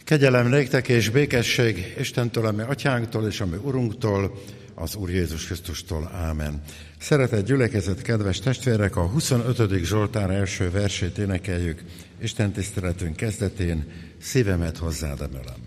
Kegyelem néktek és békesség Istentől, ami Atyánktól és ami Urunktól, az Úr Jézus Krisztustól. Ámen. Szeretett gyülekezet, kedves testvérek, a 25. Zsoltár első versét énekeljük. Isten tiszteletünk kezdetén szívemet hozzád emelem.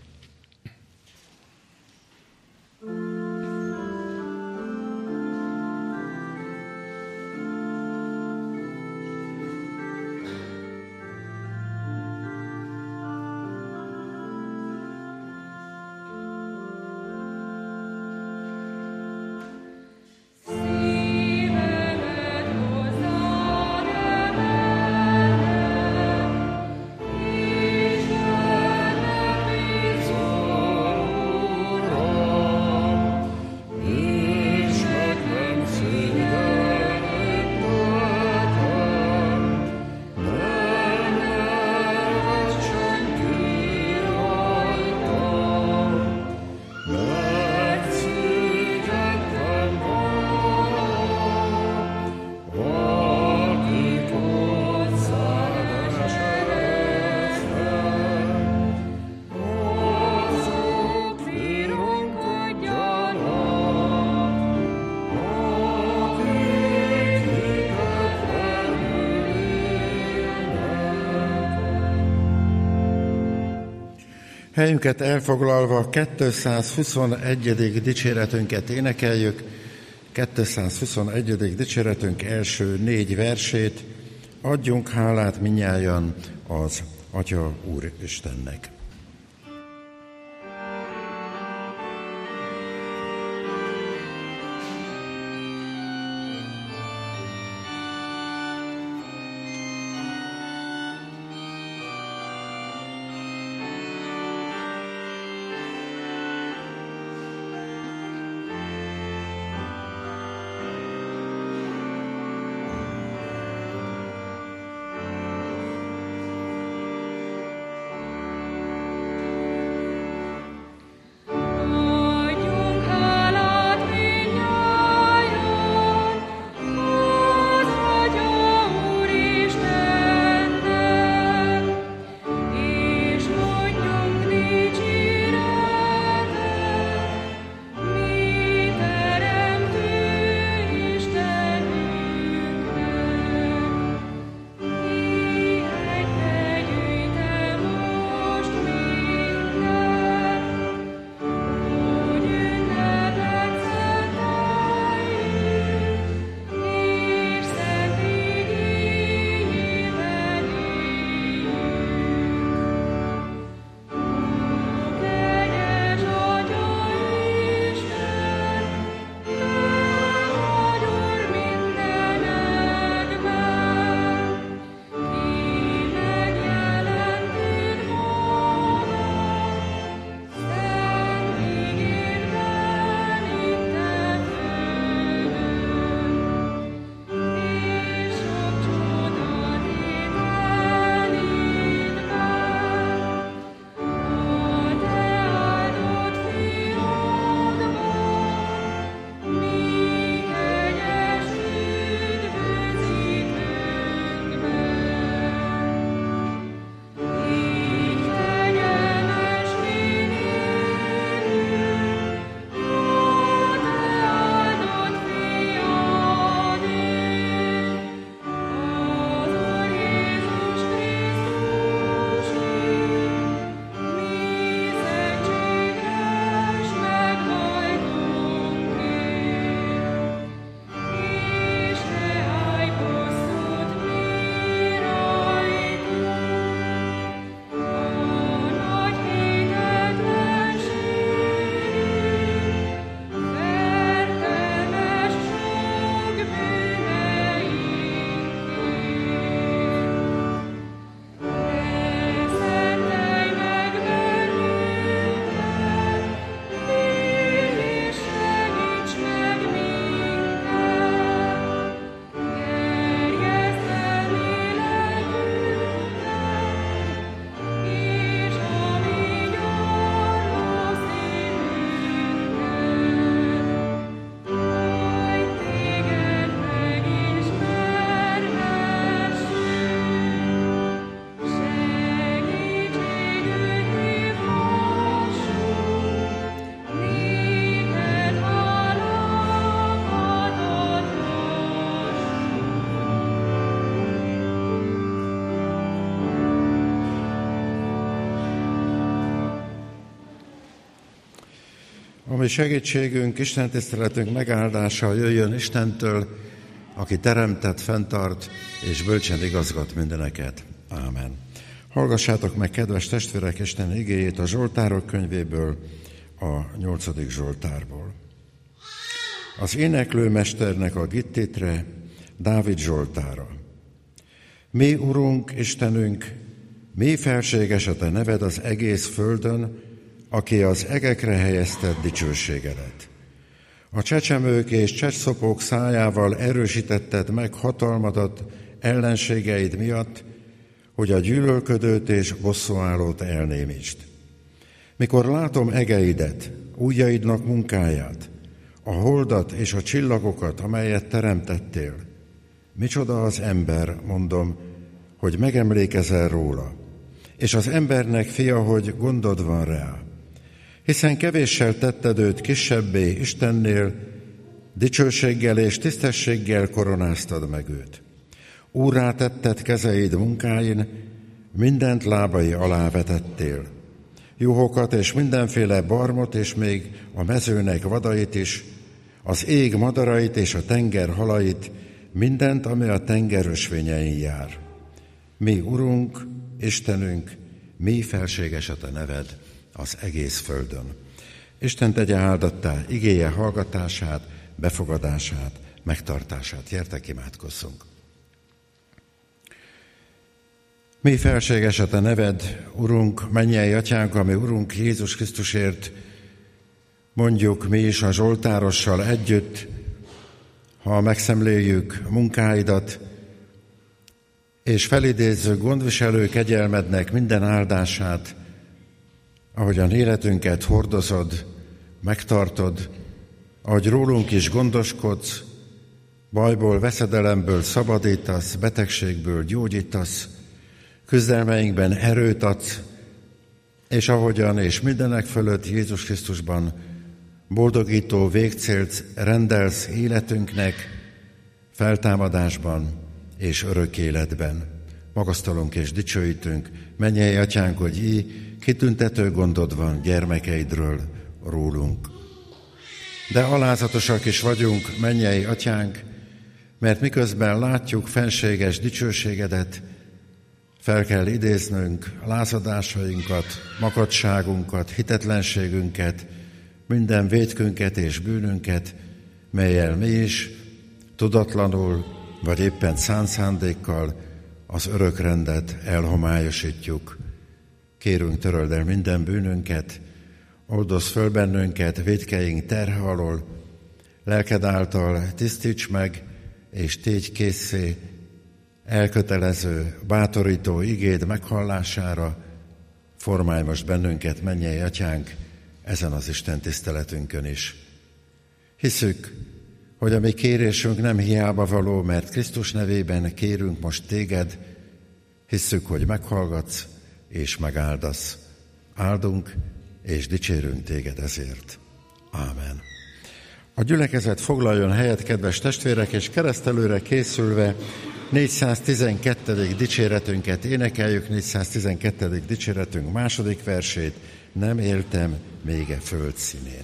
Helyünket elfoglalva 221. dicséretünket énekeljük, 221. dicséretünk első 4 versét. Adjunk hálát mindnyájan az Atya Úristennek. ami segítségünk, Isten tiszteletünk megáldása jöjjön Istentől, aki teremtett, fenntart és bölcsen igazgat mindeneket. Ámen. Hallgassátok meg, kedves testvérek, Isten igéjét a Zsoltárok könyvéből, a 8. Zsoltárból. Az éneklőmesternek a gittétre, Dávid Zsoltára. Mi, Urunk, Istenünk, mi felséges a te neved az egész földön, aki az egekre helyezted dicsőségedet. A csecsemők és csecsszopók szájával erősítetted meg hatalmadat ellenségeid miatt, hogy a gyűlölködőt és bosszúállót elnémítsd. Mikor látom egeidet, ujjaidnak munkáját, a holdat és a csillagokat, amelyet teremtettél, micsoda az ember, mondom, hogy megemlékezel róla, és az embernek fia, hogy gondod van rá. Hiszen kevéssel tetted őt kisebbé Istennél, dicsőséggel és tisztességgel koronáztad meg őt. Úrrá tetted kezeid munkáin, mindent lábai alá vetettél. Juhokat és mindenféle barmot, és még a mezőnek vadait is, az ég madarait és a tenger halait, mindent, ami a tenger ösvényein jár. Mi, Urunk, Istenünk, mi felséges a te neved az egész földön. Isten tegye áldattá igéje hallgatását, befogadását, megtartását. Gyertek, imádkozzunk. Mi felséges a te neved, Urunk, mennyei atyánk, ami Urunk Jézus Krisztusért mondjuk mi is a zsoltárossal együtt, ha megszemléljük munkáidat, és felidézzük gondviselő kegyelmednek minden áldását, ahogyan életünket hordozod, megtartod, ahogy rólunk is gondoskodsz, bajból, veszedelemből szabadítasz, betegségből gyógyítasz, küzdelmeinkben erőt adsz, és ahogyan és mindenek fölött Jézus Krisztusban boldogító végcélt rendelsz életünknek, feltámadásban és örök életben. Magasztalunk és dicsőítünk, mennyei atyánk, hogy így kitüntető gondod van gyermekeidről, rólunk. De alázatosak is vagyunk, mennyei atyánk, mert miközben látjuk fenséges dicsőségedet, fel kell idéznünk lázadásainkat, makadságunkat, hitetlenségünket, minden vétkünket és bűnünket, mellyel mi is tudatlanul, vagy éppen szánt szándékkal az örök rendet elhomályosítjuk. Kérünk, töröld el minden bűnünket, oldozz föl bennünket vétkeink terhe alól, lelked által tisztíts meg, és tégy készé elkötelező, bátorító igéd meghallására, formálj most bennünket, mennyei atyánk, ezen az Isten tiszteletünkön is. Hiszük, hogy a mi kérésünk nem hiába való, mert Krisztus nevében kérünk most téged, hiszük, hogy meghallgatsz és megáldasz. Áldunk és dicsérünk téged ezért. Ámen. A gyülekezet foglaljon helyet, kedves testvérek, és keresztelőre készülve 412. dicséretünket énekeljük, 412. dicséretünk második versét, nem éltem még e föld színén.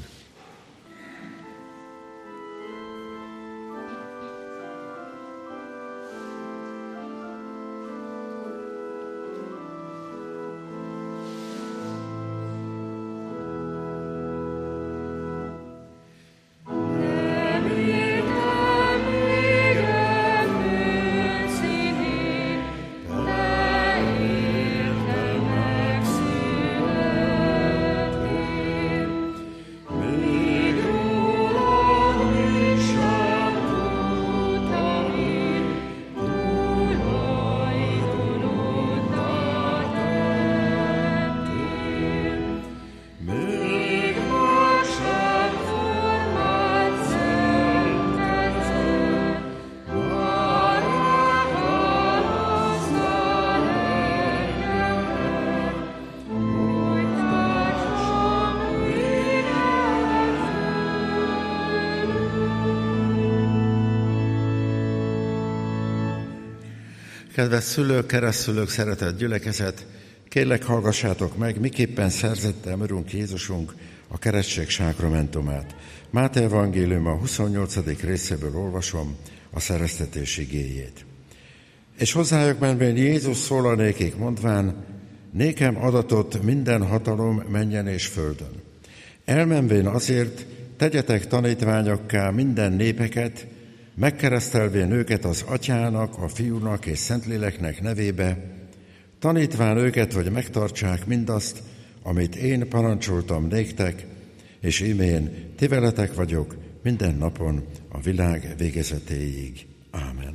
Kedves szülők, keresztszülők, szeretett gyülekezet, Kérlek, hallgassátok meg, miképpen szerzette Urunk Jézusunk a keresztség sákramentumát. Máté evangélium a 28. részéből olvasom a szereztetés igéjét. És hozzájuk menvén Jézus szól nékik, mondván, nékem adatott minden hatalom mennyen és földön. Elmenvén azért tegyetek tanítványokká minden népeket, megkeresztelvén őket az Atyának, a Fiúnak és Szentléleknek nevébe, tanítván őket, hogy megtartsák mindazt, amit én parancsoltam néktek, és ímén ti veletek vagyok minden napon a világ végezetéig. Ámen.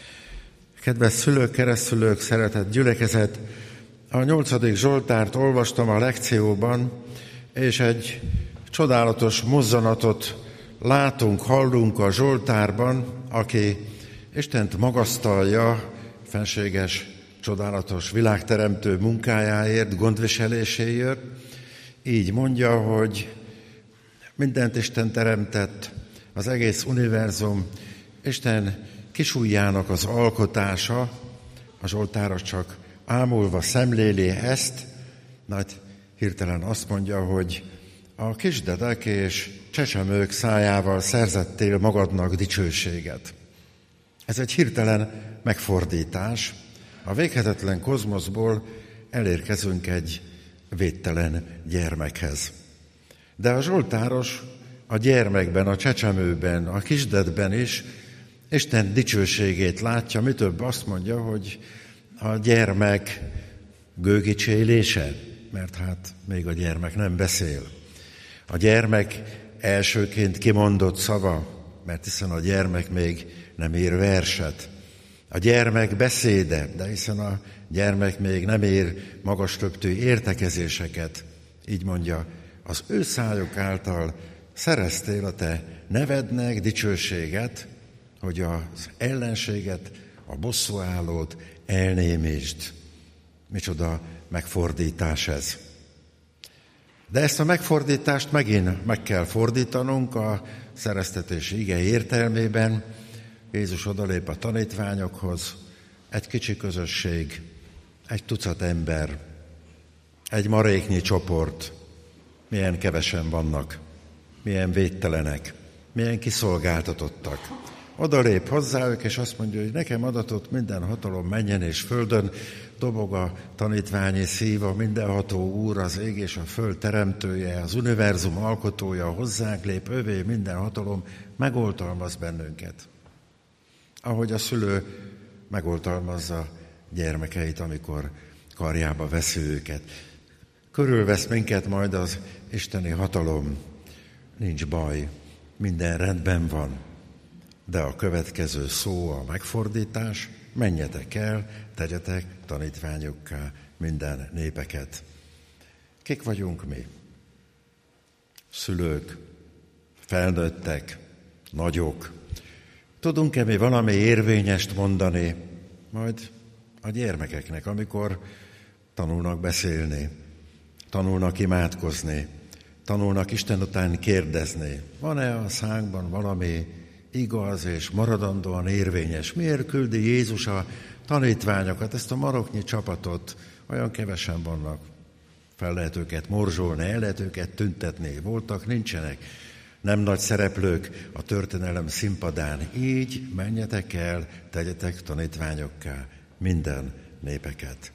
Kedves szülők, keresztszülők, szeretett gyülekezet, a 8. Zsoltárt olvastam a lekcióban, és egy csodálatos mozzanatot látunk, hallunk a Zsoltárban, aki Istent magasztalja fenséges, csodálatos világteremtő munkájáért, gondviseléséért. Így mondja, hogy mindent Isten teremtett, az egész univerzum Isten kisujjának az alkotása. A Zsoltáros csak ámulva szemléli ezt, majd hirtelen azt mondja, hogy a kisdedek és csecsemők szájával szerzettél magadnak dicsőséget. Ez egy hirtelen megfordítás. A véghetetlen kozmoszból elérkezünk egy védtelen gyermekhez. De a Zsoltáros a gyermekben, a csecsemőben, a kisdedben is Isten dicsőségét látja, mi több azt mondja, hogy a gyermek gőgicsélése, mert hát még a gyermek nem beszél. A gyermek elsőként kimondott szava, mert hiszen a gyermek még nem ír verset. A gyermek beszéde, de hiszen a gyermek még nem ér magas többtű értekezéseket. Így mondja, az ő szájuk által szereztél a te nevednek dicsőséget, hogy az ellenséget, a bosszúállót elnémítsd. Micsoda megfordítás ez. De ezt a megfordítást megint meg kell fordítanunk a szereztetés ige értelmében. Jézus odalép a tanítványokhoz, egy kicsi közösség, egy tucat ember, egy maréknyi csoport, milyen kevesen vannak, milyen védtelenek, milyen kiszolgáltatottak. Odalép hozzájuk, és azt mondja, hogy nekem adatott minden hatalom mennyen és földön, dobog a tanítványi szív, a mindenható Úr, az ég és a föld teremtője, az univerzum alkotója, hozzánk lép, övé minden hatalom, megoltalmaz bennünket. Ahogy a szülő megoltalmazza gyermekeit, amikor karjába veszi őket. Körülvesz minket majd az isteni hatalom, nincs baj, minden rendben van. De a következő szó a megfordítás, menjetek el, tegyetek tanítványokká minden népeket. Kik vagyunk mi? Szülők, felnőttek, nagyok. Tudunk-e mi valami érvényest mondani majd a gyermekeknek, amikor tanulnak beszélni, tanulnak imádkozni, tanulnak Isten után kérdezni? Van-e a szánkban valami igaz és maradandóan érvényes? Miért küldi Jézus a tanítványokat, ezt a maroknyi csapatot? Olyan kevesen vannak. Fel lehet őket morzsolni, el lehet őket tüntetni. Voltak, nincsenek. Nem nagy szereplők a történelem színpadán. Így menjetek el, tegyetek tanítványokká minden népeket.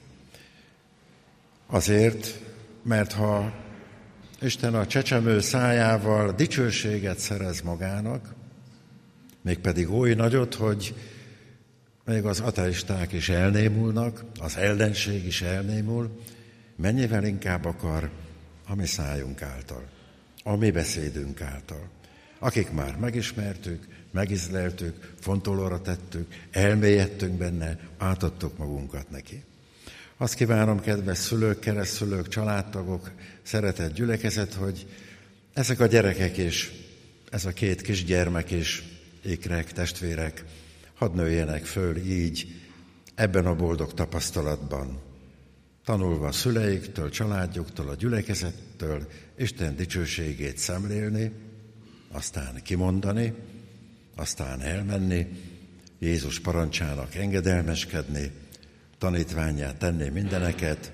Azért, mert ha Isten a csecsemő szájával dicsőséget szerez magának, mégpedig oly nagyot, hogy még az ateisták is elnémulnak, az ellenség is elnémul, mennyivel inkább akar a mi szájunk által, a mi beszédünk által. Akik már megismertük, megízleltük, fontolóra tettük, elmélyedtünk benne, átadtuk magunkat neki. Azt kívánom, kedves szülők, keresztszülők, családtagok, szeretett gyülekezet, hogy ezek a gyerekek is, ez a két kisgyermek is, ikrek, testvérek, hadd nőjenek föl így, ebben a boldog tapasztalatban, tanulva a szüleiktől, családjuktól, a gyülekezettől, Isten dicsőségét szemlélni, aztán kimondani, aztán elmenni, Jézus parancsának engedelmeskedni, tanítvánnyá tenni mindeneket,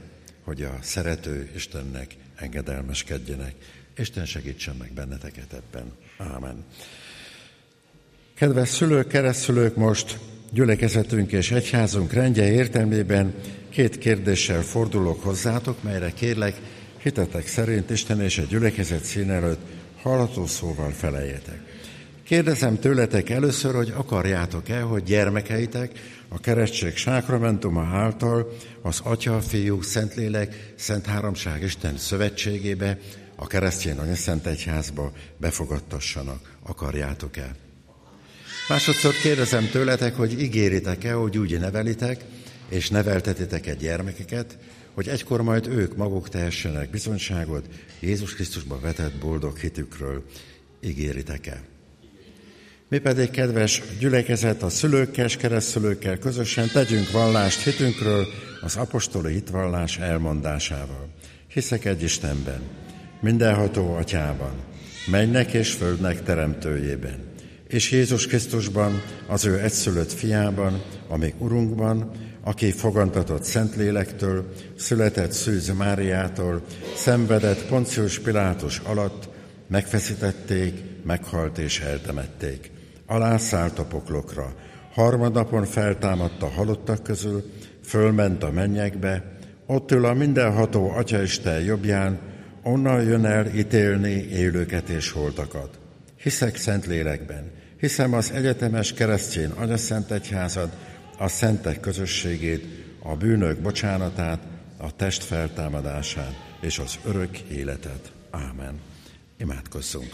hogy a szerető Istennek engedelmeskedjenek. Isten segítsen meg benneteket ebben. Ámen. Kedves szülők, keresztszülők, most gyülekezetünk és egyházunk rendje értelmében 2 kérdéssel fordulok hozzátok, melyre kérlek, hitetek szerint Isten és a gyülekezet szín előtt hallható szóval feleljetek. Kérdezem tőletek először, hogy akarjátok-e, hogy gyermekeitek a keresztség sákramentuma által az Atya, Fiú, Szentlélek, Szent Háromság Isten szövetségébe, a keresztény anyaszent egyházba befogadtassanak. Akarjátok-e? Másodszor kérdezem tőletek, hogy ígéritek-e, hogy úgy nevelitek és neveltetitek gyermekeket, hogy egykor majd ők maguk tehessenek bizonyságot Jézus Krisztusba vetett boldog hitükről. Ígéritek-e? Mi pedig, kedves gyülekezet, a szülőkkel és keresztszülőkkel közösen tegyünk vallást hitünkről az apostoli hitvallás elmondásával. Hiszek egy Istenben, mindenható Atyában, mennynek és földnek teremtőjében, és Jézus Krisztusban, az ő egyszülött fiában, a mi Urunkban, aki fogantatott Szentlélektől, született Szűz Máriától, szenvedett Poncius Pilátus alatt, megfeszítették, meghalt és eltemették. Alászállt a poklokra, harmadnapon feltámadt a halottak közül, fölment a mennyekbe, ott ül a mindenható Atyaisten jobbján, onnan jön el ítélni élőket és holtakat. Hiszek Szentlélekben, hiszem az egyetemes keresztény anyaszent egyházad, a szentek közösségét, a bűnök bocsánatát, a test feltámadását és az örök életet. Ámen. Imádkozzunk.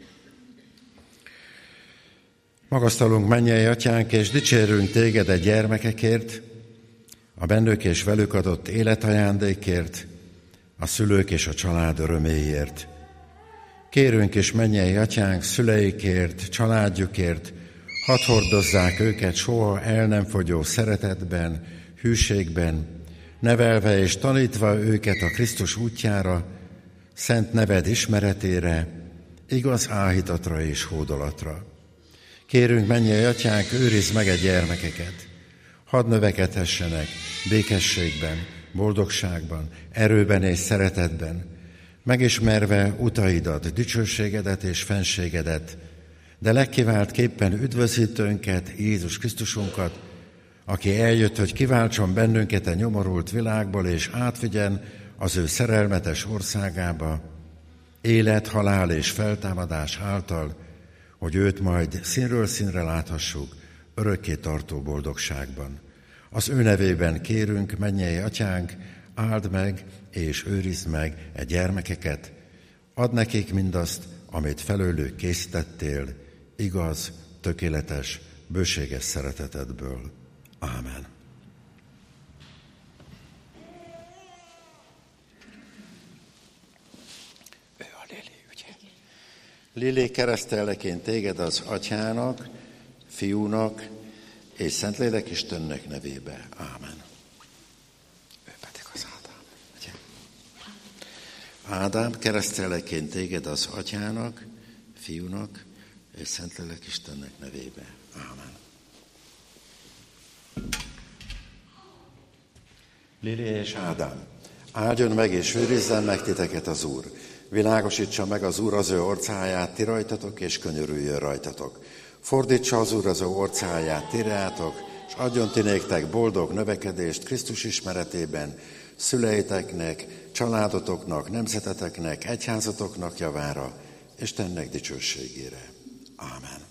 Magasztalunk, mennyei Atyánk, és dicsérünk Téged a gyermekekért, a bennük és velük adott életajándékért, a szülők és a család öröméért. Kérünk és mennyei Atyánk szüleikért, családjukért, hadd hordozzák őket soha el nem fogyó szeretetben, hűségben, nevelve és tanítva őket a Krisztus útjára, szent neved ismeretére, igaz áhítatra és hódolatra. Kérünk, mennyei Atyánk, őrizd meg a gyermekeket, hadd növekedhessenek békességben, boldogságban, erőben és szeretetben, megismerve utaidat, dicsőségedet és fenségedet, de legkiváltképpen üdvözítőnket, Jézus Krisztusunkat, aki eljött, hogy kiváltson bennünket a nyomorult világból, és átvigyen az ő szerelmetes országába, élet, halál és feltámadás által, hogy őt majd színről színre láthassuk örökké tartó boldogságban. Az ő nevében kérünk, mennyei Atyánk, áld meg és őrizd meg e gyermekeket, add nekik mindazt, amit felőlük készítettél, igaz, tökéletes, bőséges szeretetedből. Ámen. Ő a Lili, ugye? Lili, keresztelleként téged az Atyának, Fiúnak és Szentlélek Istennek nevébe. Ámen. Ő pedig az Ádám, ugye? Ádám, keresztelleként téged az Atyának, Fiúnak és Szentlélek Istennek nevébe. Ámen. Lili és Ádám, áldjon meg és őrizzen meg titeket az Úr. Világosítsa meg az Úr az ő orcáját ti rajtatok, és könyörüljön rajtatok. Fordítsa az Úr az ő orcáját ti rátok, és adjon ti néktek boldog növekedést Krisztus ismeretében, szüleiteknek, családotoknak, nemzeteteknek, egyházatoknak javára, Istennek dicsőségére. Ámen.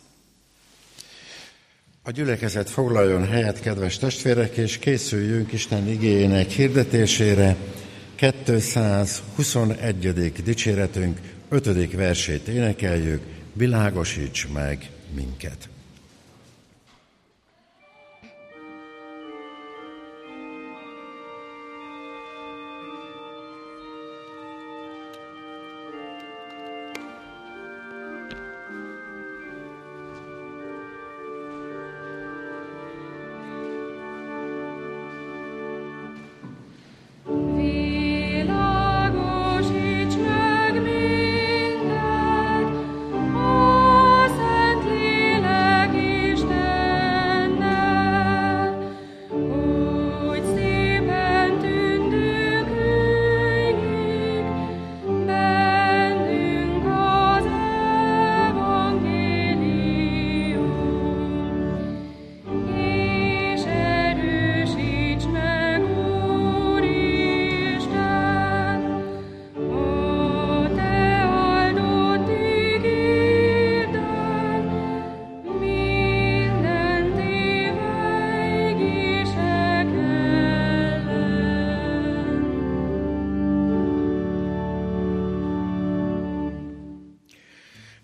A gyülekezet foglaljon helyet, kedves testvérek, és készüljünk Isten igéjének hirdetésére. 221. dicséretünk 5. versét énekeljük, világosíts meg minket. Lélek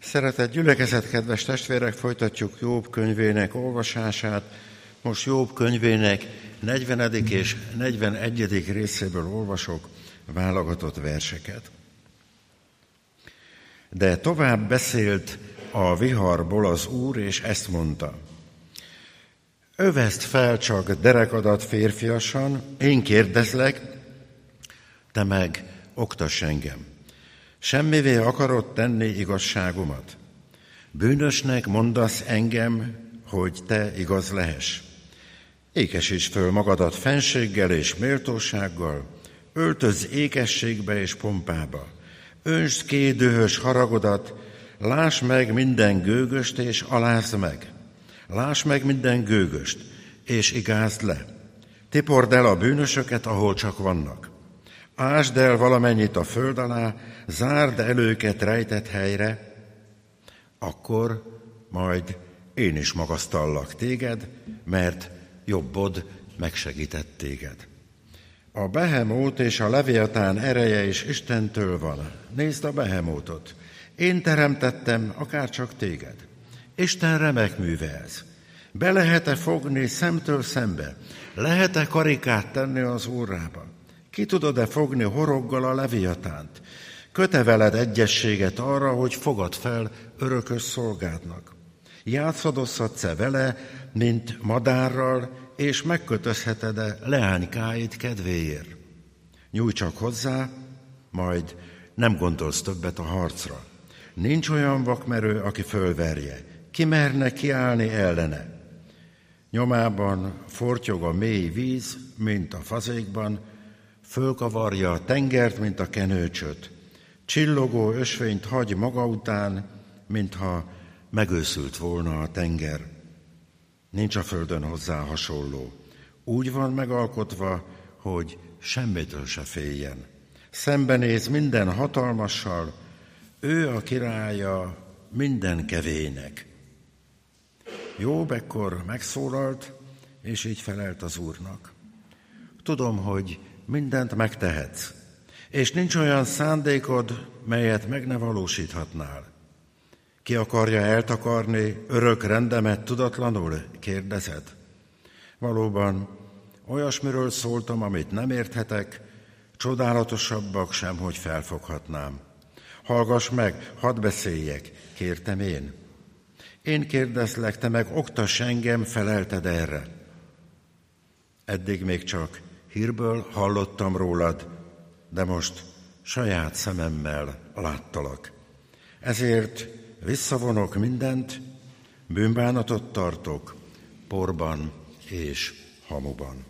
Szeretett gyülekezet, kedves testvérek, folytatjuk Jób könyvének olvasását. Most Jób könyvének 40. és 41. részéből olvasok válogatott verseket. De tovább beszélt a viharból az Úr, és ezt mondta: Öveszd fel csak derekadat férfiasan, én kérdezlek, te meg oktass engem. Semmivé akarod tenni igazságomat? Bűnösnek mondasz engem, hogy te igaz lehess. Ékesíts föl magadat fenséggel és méltósággal, öltözz ékességbe és pompába, öntsd ki dühös haragodat, láss meg minden gőgöst és alázd meg. Láss meg minden gőgöst, és igázd le. Tipord el a bűnösöket, ahol csak vannak. Ásd el valamennyit a föld alá, zárd el őket rejtett helyre, akkor majd én is magasztallak téged, mert jobbod megsegített téged. A behemót és a leviatán ereje is Istentől van. Nézd a behemótot. Én teremtettem, akárcsak téged. Isten remek műve ez. Be lehet-e fogni szemtől szembe? Lehet-e karikát tenni az órába? Ki tudod-e fogni horoggal a leviatánt? Köte veled egyességet arra, hogy fogad fel örökös szolgádnak. Játszadozhatsz-e vele, mint madárral, és megkötözheted-e leánykáit kedvéért? Nyújj csak hozzá, majd nem gondolsz többet a harcra. Nincs olyan vakmerő, aki fölverje. Ki merne kiállni ellene? Nyomában fortyog a mély víz, mint a fazékban, fölkavarja a tengert, mint a kenőcsöt. Csillogó ösvényt hagy maga után, mintha megőszült volna a tenger. Nincs a földön hozzá hasonló. Úgy van megalkotva, hogy semmitől se féljen. Szembenéz minden hatalmassal, ő a királya minden kevének. Jób ekkor megszólalt, és így felelt az Úrnak. Tudom, hogy mindent megtehetsz, és nincs olyan szándékod, melyet meg ne valósíthatnál. Ki akarja eltakarni örök rendemet tudatlanul? Kérdezed. Valóban olyasmiről szóltam, amit nem érthetek, csodálatosabbak sem, hogy felfoghatnám. Hallgass meg, hadd beszéljek, kértem én. Én kérdezlek, te meg oktass engem, felelted erre. Eddig még csak hírből hallottam rólad, de most saját szememmel láttalak. Ezért visszavonok mindent, bűnbánatot tartok, porban és hamuban.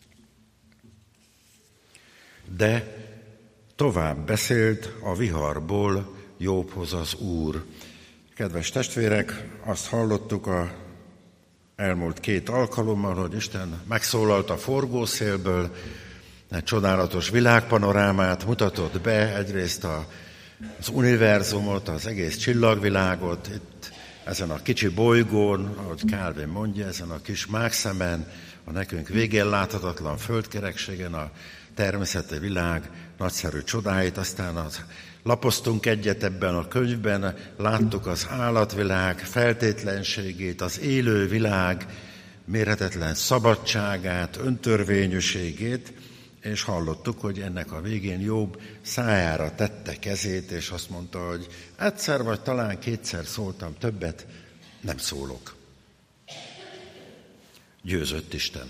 De tovább beszélt a viharból Jobhoz az Úr. Kedves testvérek, azt hallottuk az elmúlt 2 alkalommal, hogy Isten megszólalt a forgószélből, egy csodálatos világpanorámát mutatott be, egyrészt az univerzumot, az egész csillagvilágot, itt ezen a kicsi bolygón, ahogy Calvin mondja, ezen a kis mágszemen, a nekünk végén láthatatlan földkerekségen, a természeti világ nagyszerű csodáit, aztán lapoztunk egyet ebben a könyvben, láttuk az állatvilág feltétlenségét, az élő világ mérhetetlen szabadságát, öntörvényűségét, és hallottuk, hogy ennek a végén Jobb szájára tette kezét, és azt mondta, hogy egyszer vagy talán 2-szer szóltam, többet nem szólok. Győzött Isten.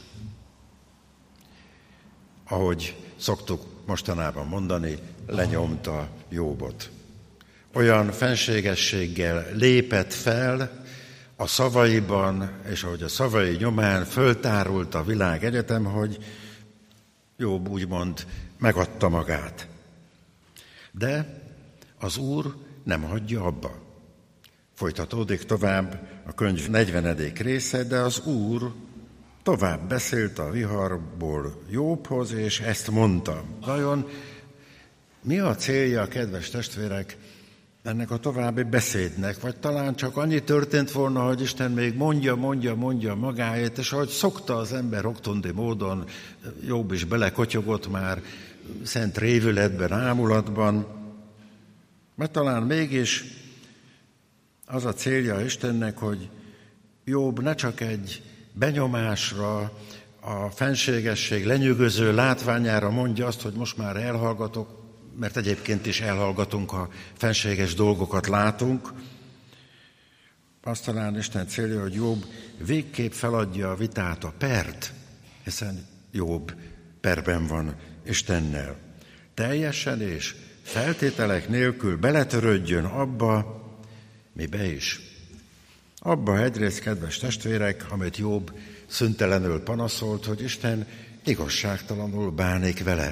Ahogy szoktuk mostanában mondani, lenyomta Jobbot. Olyan fenségességgel lépett fel a szavaiban, és ahogy a szavai nyomán föltárult a világ egyetem, hogy Jobb úgymond megadta magát. De az Úr nem hagyja abba. Folytatódik tovább a könyv 40. része, de az Úr tovább beszélt a viharból Jobbhoz, és ezt mondta. Vajon mi a célja, kedves testvérek, ennek a további beszédnek? Vagy talán csak annyi történt volna, hogy Isten még mondja magáét, és ahogy szokta az ember oktondi módon, Jobb is belekotyogott már szent révületben, ámulatban, mert talán mégis Az a célja Istennek, hogy Jobb ne csak egy benyomásra, a fenségesség lenyűgöző látványára mondja azt, hogy most már elhallgatok, mert egyébként is elhallgatunk, ha fenséges dolgokat látunk. Azt talán Isten célja, hogy Jobb végképp feladja a vitát, a pert, hiszen Jobb perben van Istennel. Teljesen és feltételek nélkül beletörődjön abba, mibe is. Abba egyrészt, kedves testvérek, amit Jobb szüntelenül panaszolt, hogy Isten igazságtalanul bánik vele.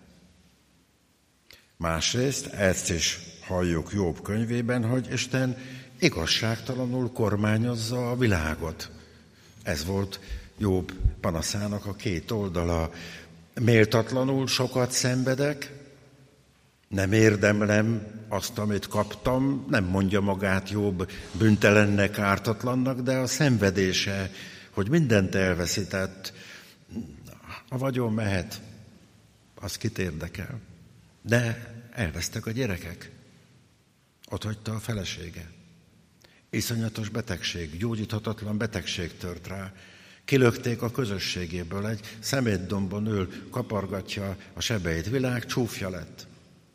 Másrészt ezt is halljuk Jobb könyvében, hogy Isten igazságtalanul kormányozza a világot. Ez volt Jobb panaszának a két oldala. Méltatlanul sokat szenvedek, nem érdemlem azt, amit kaptam, nem mondja magát Jobb bűntelennek, ártatlannak, de a szenvedése, hogy mindent elveszített, a vagyon mehet, az kit érdekel. De elvesztek a gyerekek, ott hagyta a felesége. Iszonyatos betegség, gyógyíthatatlan betegség tört rá. Kilökték a közösségéből, egy szemétdombon ül, kapargatja a sebeit, világ csúfja lett.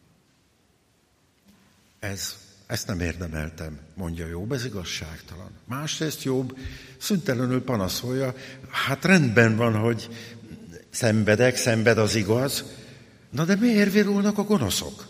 Ezt nem érdemeltem, mondja Jobb, ez igazságtalan. Másrészt Jobb szüntelenül panaszolja, hát rendben van, hogy szenved az igaz, na de miért virulnak a gonoszok?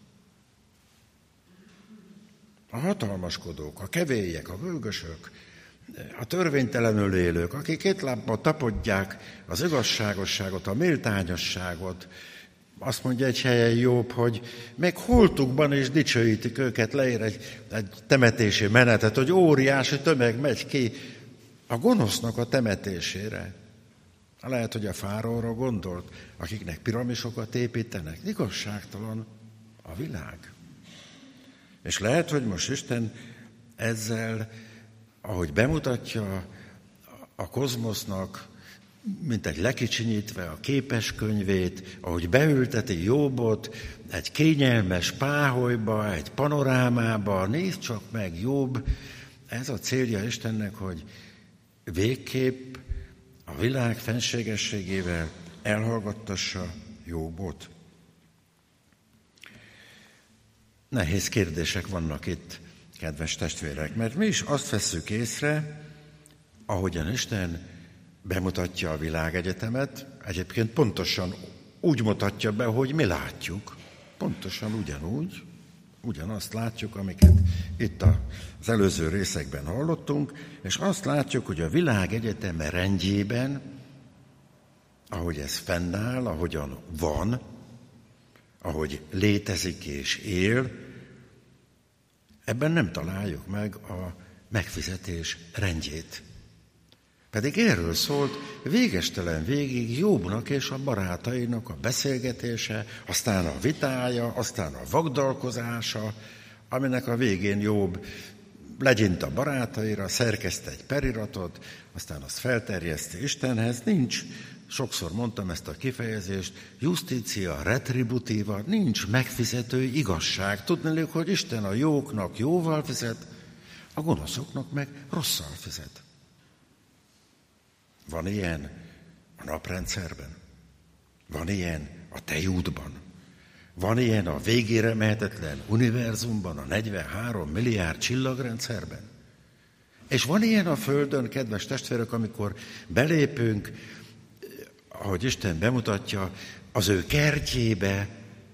A hatalmaskodók, a kevélyek, a gőgösök, a törvénytelenül élők, akik két lábbal tapodják az igazságosságot, a méltányosságot. Azt mondja egy helyen Jobb, hogy még holtukban is dicsőítik őket, leír egy temetési menetet, hogy óriási tömeg megy ki a gonosznak a temetésére. Lehet, hogy a fáraóra gondolt, akiknek piramisokat építenek. Igazságtalan a világ. És lehet, hogy most Isten ezzel, ahogy bemutatja a kozmosznak, mint egy lekicsinyítve a képeskönyvét, ahogy beülteti Jobbot egy kényelmes páholyba, egy panorámába, nézd csak meg Jobb, ez a célja Istennek, hogy végképp a világ fenségességével elhallgattassa Jobbot. Nehéz kérdések vannak itt, kedves testvérek, mert mi is azt vesszük észre, ahogyan Isten bemutatja a világegyetemet, egyébként pontosan úgy mutatja be, hogy mi látjuk. Pontosan ugyanazt látjuk, amiket itt az előző részekben hallottunk, és azt látjuk, hogy a világegyeteme rendjében, ahogy ez fennáll, ahogyan van, ahogy létezik és él, ebben nem találjuk meg a megfizetés rendjét. Pedig erről szólt végestelen végig Jobbnak és a barátainak a beszélgetése, aztán a vitája, aztán a vagdalkozása, aminek a végén Jobb legyint a barátaira, szerkeszt egy periratot, aztán azt felterjeszti Istenhez. Nincs, sokszor mondtam ezt a kifejezést, justitia retributiva, nincs megfizető igazság. Tudniillik, hogy Isten a jóknak jóval fizet, a gonoszoknak meg rosszal fizet. Van ilyen a naprendszerben? Van ilyen a tejútban? Van ilyen a végére mehetetlen univerzumban, a 43 milliárd csillagrendszerben? És van ilyen a Földön, kedves testvérek, amikor belépünk, ahogy Isten bemutatja, az ő kertjébe,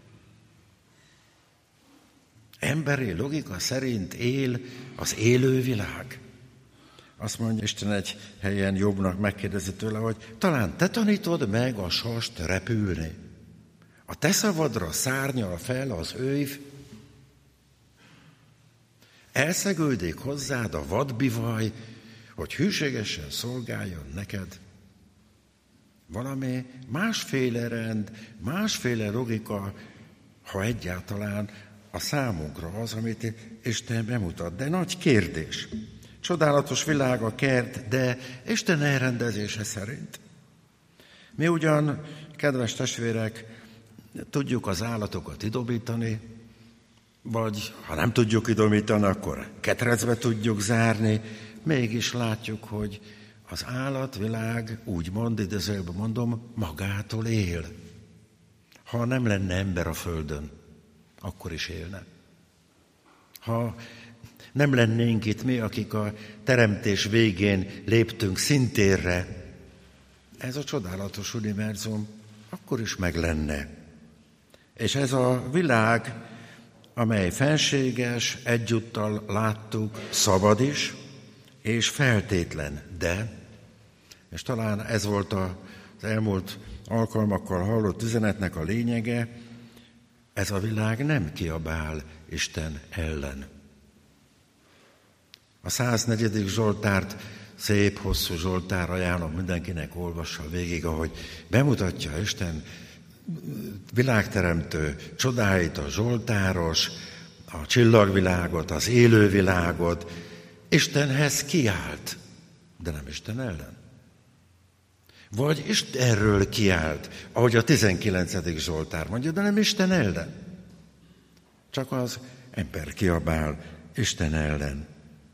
emberi logika szerint él az élővilág. Azt mondja Isten egy helyen Jobbnak, megkérdezi tőle, hogy talán te tanítod meg a sast repülni. A te szavadra szárnyal fel az őv, elszegődik hozzád a vadbivaj, hogy hűségesen szolgáljon neked. Valami másféle rend, másféle logika, ha egyáltalán a számunkra az, amit Isten bemutat. De nagy kérdés. Csodálatos világ a kert, de Isten elrendezése szerint. Mi ugyan, kedves testvérek, tudjuk az állatokat idobítani, vagy ha nem tudjuk idomítani, akkor ketrecbe tudjuk zárni, mégis látjuk, hogy az állatvilág, úgymond, idézőjelben mondom, magától él. Ha nem lenne ember a földön, akkor is élne. Ha nem lennénk itt mi, akik a teremtés végén léptünk szintérre, ez a csodálatos univerzum akkor is meg lenne. És ez a világ, amely fenséges, egyúttal láttuk, szabad is, és feltétlen, de, és talán ez volt az elmúlt alkalmakkal hallott üzenetnek a lényege, ez a világ nem kiabál Isten ellen. A 104. Zsoltárt, szép, hosszú Zsoltár, ajánlom mindenkinek, olvassa végig, ahogy bemutatja Isten világteremtő csodáit, a zsoltáros, a csillagvilágot, az élővilágot. Istenhez kiált, de nem Isten ellen. Vagy Istenről kiált, ahogy a 19. Zsoltár mondja, de nem Isten ellen. Csak az ember kiabál Isten ellen.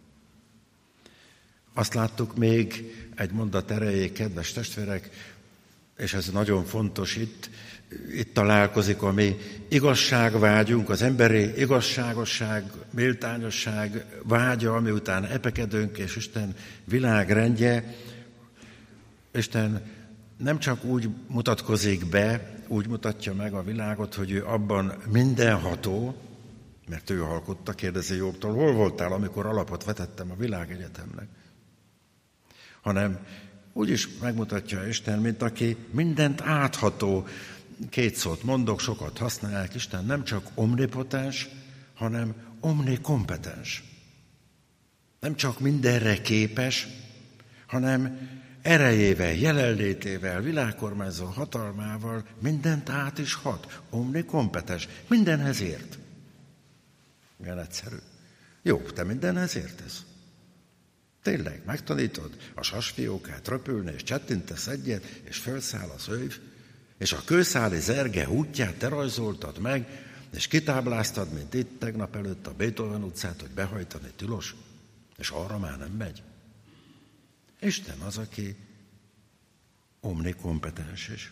Azt láttuk még egy mondat erejéig, kedves testvérek, és ez nagyon fontos itt találkozik a mi igazságvágyunk, az emberi igazságosság, méltányosság vágya, ami után epekedünk, és Isten világrendje. Isten nem csak úgy mutatkozik be, úgy mutatja meg a világot, hogy ő abban mindenható, mert ő alkotta, kérdezi Jobbtól, hol voltál, amikor alapot vetettem a világegyetemnek? Hanem úgy is megmutatja Isten, mint aki mindent átható. Két szót mondok, sokat használják, Isten nem csak omnipotens, hanem omnikompetens. Nem csak mindenre képes, hanem erejével, jelenlétével, világkormányzó hatalmával mindent át is hat. Omnikompetens. Mindenhez ért. Milyen egyszerű. Jó, te mindenhez értesz. Tényleg, megtanítod a sasfiókát röpülni, és csettintesz egyet, és felszáll az öv, és a kőszáli zerge útját te rajzoltad meg, és kitábláztad, mint itt tegnap előtt a Beethoven utcát, hogy behajtani tilos, és arra már nem megy. Isten az, aki omnikompetens is.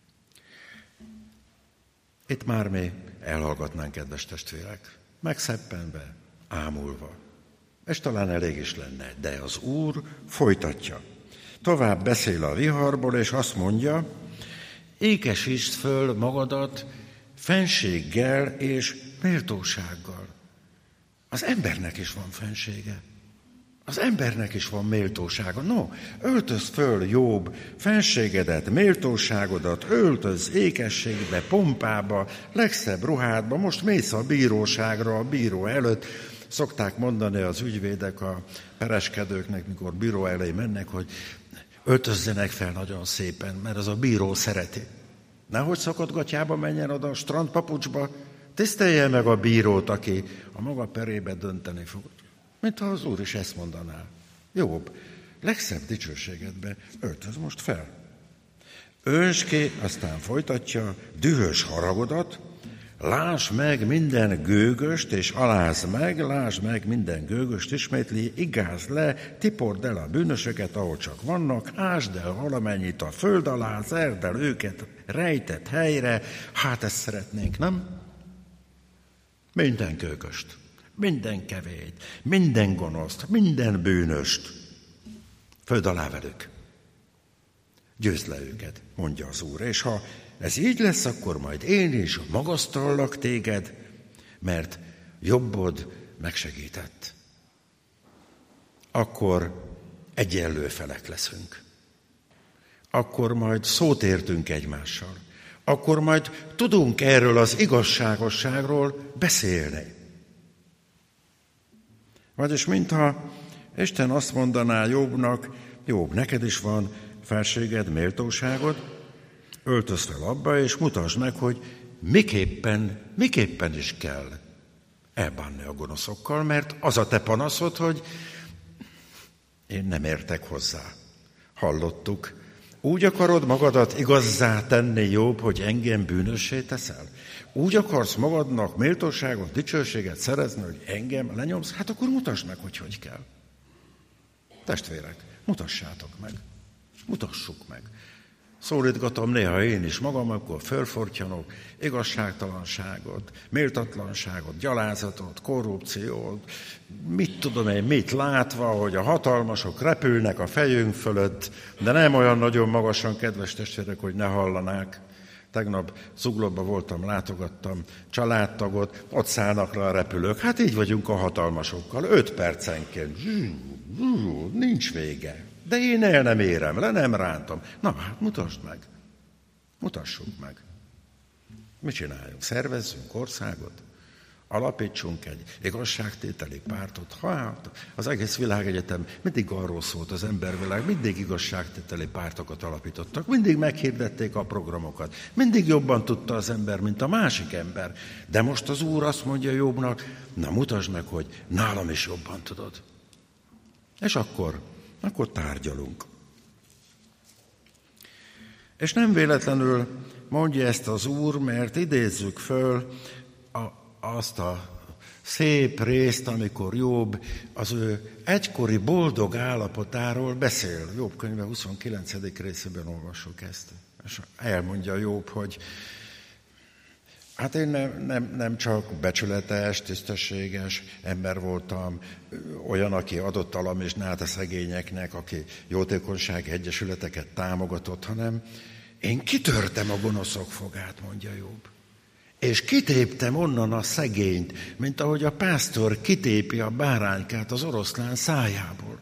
Itt már mi elhallgatnánk, kedves testvérek, megszeppenve, ámulva. És talán elég is lenne, de az Úr folytatja. Tovább beszél a viharból, és azt mondja, ékesítsd föl magadat fenséggel és méltósággal. Az embernek is van fensége. Az embernek is van méltósága. No, öltöz föl, Jobb, fenségedet, méltóságodat, öltöz ékességbe, pompába, legszebb ruhádba, most mész a bíróságra, a bíró előtt. Szokták mondani az ügyvédek a pereskedőknek, mikor bíró elé mennek, hogy öltözzenek fel nagyon szépen, mert az a bíró szereti. Nehogy szakadgatjába menjen oda a strandpapucsba, tisztelje meg a bírót, aki a maga perébe dönteni fog. Mint ha az Úr is ezt mondaná. Jobb, legszebb dicsőségedbe öltöz most fel. Önts ki, aztán folytatja, dühös haragodat, lásd meg minden gőgöst, és alázd meg, lásd meg minden gőgöst, ismétli, igázd le, tipord el a bűnösöket, ahol csak vannak, ásd el valamennyit a föld alá, zerd el őket rejtett helyre, hát ezt szeretnénk, nem? Minden gőgöst, minden kevélyt, minden gonoszt, minden bűnöst, föld alá velük. Győzd le őket, mondja az Úr, és ha ez így lesz, akkor majd én is magasztallak téged, mert jobbod megsegített. Akkor egyenlő felek leszünk. Akkor majd szót értünk egymással. Akkor majd tudunk erről az igazságosságról beszélni. Vagyis mintha Isten azt mondaná Jobbnak, Jobb, neked is van felséged, méltóságod, öltöz fel abba, és mutasd meg, hogy miképpen is kell elbánni a gonoszokkal, mert az a te panaszod, hogy én nem értek hozzá. Hallottuk Úgy akarod magadat igazzá tenni, Jobb, hogy engem bűnössé teszel? Úgy akarsz magadnak méltóságot, dicsőséget szerezni, hogy engem lenyomsz? Hát akkor mutasd meg, hogy kell. Testvérek, mutassátok meg. Mutassuk meg. Szólítgatom néha én is magam, akkor fölfortyanok igazságtalanságot, méltatlanságot, gyalázatot, korrupciót, mit tudom én, mit látva, hogy a hatalmasok repülnek a fejünk fölött, de nem olyan nagyon magasan, kedves testvérek, hogy ne hallanák. Tegnap Zuglóban voltam, látogattam családtagot, ott szállnak le a repülők. Hát így vagyunk a hatalmasokkal, 5 percenként. Nincs vége. De én el nem érem, le nem rántom. Na hát mutasd meg. Mutassuk meg. Mit csináljunk? Szervezzünk országot? Alapítsunk egy igazságtételi pártot? Hát az egész világegyetem mindig arról szólt, az embervilág, mindig igazságtételi pártokat alapítottak, mindig meghirdették a programokat, mindig jobban tudta az ember, mint a másik ember. De most az Úr azt mondja Jobbnak, na mutasd meg, hogy nálam is jobban tudod. És akkor tárgyalunk. És nem véletlenül mondja ezt az Úr, mert idézzük föl azt a szép részt, amikor Jobb az ő egykori boldog állapotáról beszél. Jobb könyve 29. részében olvassuk ezt. És elmondja Jobb, hogy hát én nem csak becsületes, tisztességes ember voltam, olyan, aki adott alamizsnát a szegényeknek, aki jótékonysági egyesületeket támogatott, hanem én kitörtem a gonoszok fogát, mondja Jobb. És kitéptem onnan a szegényt, mint ahogy a pásztor kitépi a báránykát az oroszlán szájából.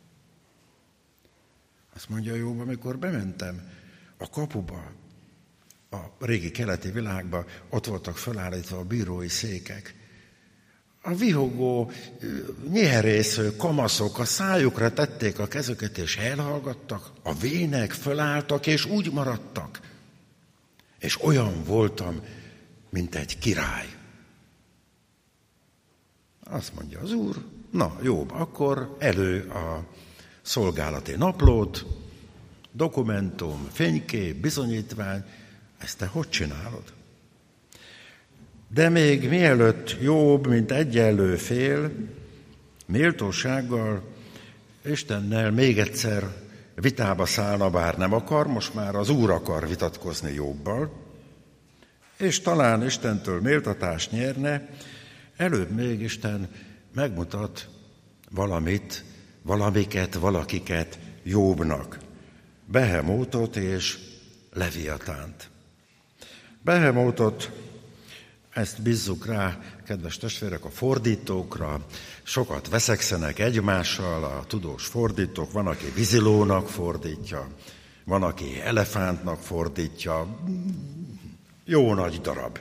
Azt mondja Jobb, amikor bementem a kapuba, a régi keleti világban, ott voltak felállítva a bírói székek. A vihogó, nyerésző kamaszok a szájukra tették a kezüket, és elhallgattak, a vének fölálltak, és úgy maradtak. És olyan voltam, mint egy király. Azt mondja az Úr, na jó, akkor elő a szolgálati naplót, dokumentum, fénykép, bizonyítvány, ezt te hogy csinálod? De még mielőtt Jobb, mint egyenlő fél, méltósággal, Istennel még egyszer vitába szállna, bár nem akar, most már az Úr akar vitatkozni Jobbal, és talán Istentől méltatást nyerne, előbb még Isten megmutat valakiket Jobbnak. Behemótot és Leviatánt. Behemótot, ezt bízzuk rá, kedves testvérek, a fordítókra, sokat veszekszenek egymással a tudós fordítók, van, aki vízilónak fordítja, van, aki elefántnak fordítja, jó nagy darab.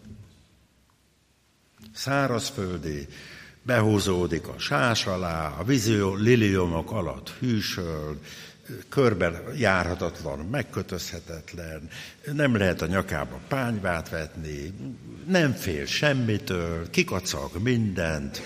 Szárazföldi, behúzódik a sás alá, a vízililiomok alatt hűsöl, körben járhatatlan, megkötözhetetlen, nem lehet a nyakába pányvát vetni, nem fél semmitől, kikacag mindent.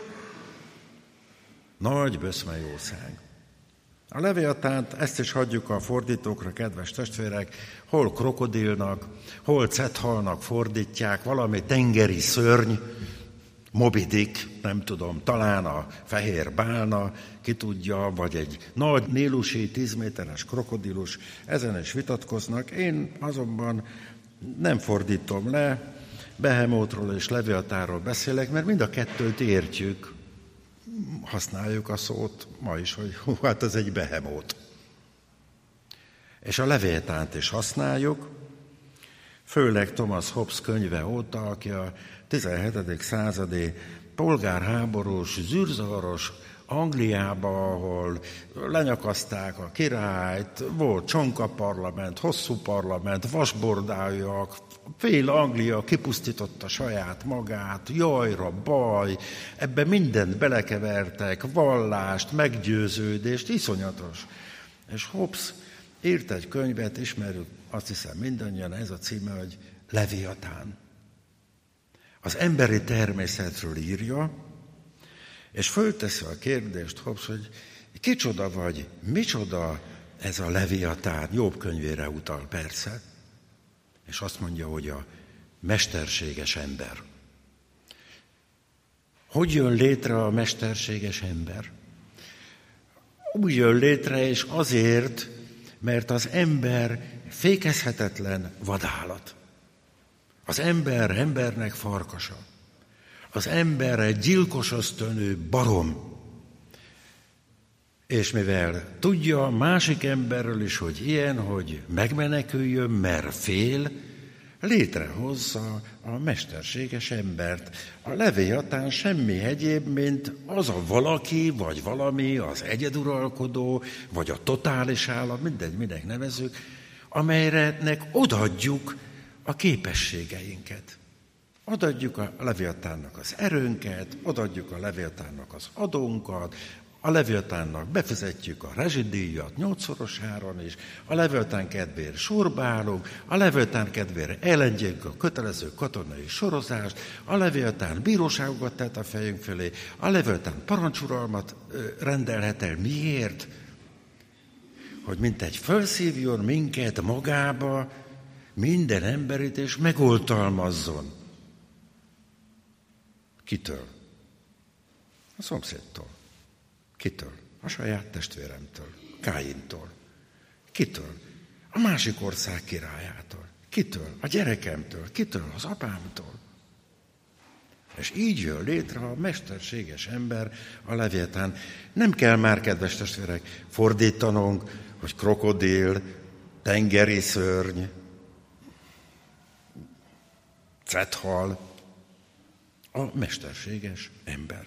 Nagy böszmejószág. A Leviatánt, ezt is hagyjuk a fordítókra, kedves testvérek, hol krokodilnak, hol cethalnak fordítják, valami tengeri szörny, Moby Dick, nem tudom, talán a fehér bálna, ki tudja, vagy egy nagy nílusi 10 méteres krokodilus, ezen is vitatkoznak. Én azonban nem fordítom le, Behemótról és Leviatánról beszélek, mert mind a kettőt értjük, használjuk a szót ma is, hogy hát ez egy behemót. És a Leviatánt is használjuk, főleg Thomas Hobbes könyve óta, aki a 17. századi polgárháborús, zűrzavaros Angliába, ahol lenyakazták a királyt, volt csonka parlament, hosszú parlament, vasbordájak, fél Anglia kipusztította saját magát, jajra, baj, ebbe mindent belekevertek, vallást, meggyőződést, iszonyatos. És Hobbes írt egy könyvet, ismerjük, azt hiszem mindannyian, ez a címe, hogy Leviatán. Az emberi természetről írja, és fölteszi a kérdést Hobbes, hogy kicsoda vagy, micsoda ez a Leviatán, Jobb könyvére utal persze, és azt mondja, hogy a mesterséges ember. Hogy jön létre a mesterséges ember? Úgy jön létre, és azért, mert az ember fékezhetetlen vadállat. Az ember embernek farkasa. Az ember egy gyilkos ösztönű barom. És mivel tudja a másik emberről is, hogy ilyen, hogy megmeneküljön, mert fél, létrehozza a mesterséges embert. A Leviatán semmi egyéb, mint az a valaki, vagy valami, az egyeduralkodó, vagy a totális állam, mindegy, minek nevezzük, amelynek odaadjuk a képességeinket. Odaadjuk a Leviatánnak az erőnket, odaadjuk a Leviatánnak az adónkat, a Leviatánnak befizetjük a rezsidíjat 8-szorosáron is, a Leviatán kedvéért sorbálunk, a Leviatán kedvére elengedjük a kötelező katonai sorozást, a Leviatán bíróságokat tett a fejünk fölé, a Leviatán parancsuralmat rendelhet el. Miért? Hogy mintegy felszívjon minket magába, minden emberit, és megoltalmazzon. Kitől? A szomszédtól. Kitől? A saját testvéremtől, Káintól. Kitől? A másik ország királyától. Kitől? A gyerekemtől. Kitől? Az apámtól. És így jön létre a mesterséges ember, a Leviatán. Nem kell már, kedves testvérek, fordítanunk, hogy krokodil, tengeri szörny, cethal, a mesterséges ember.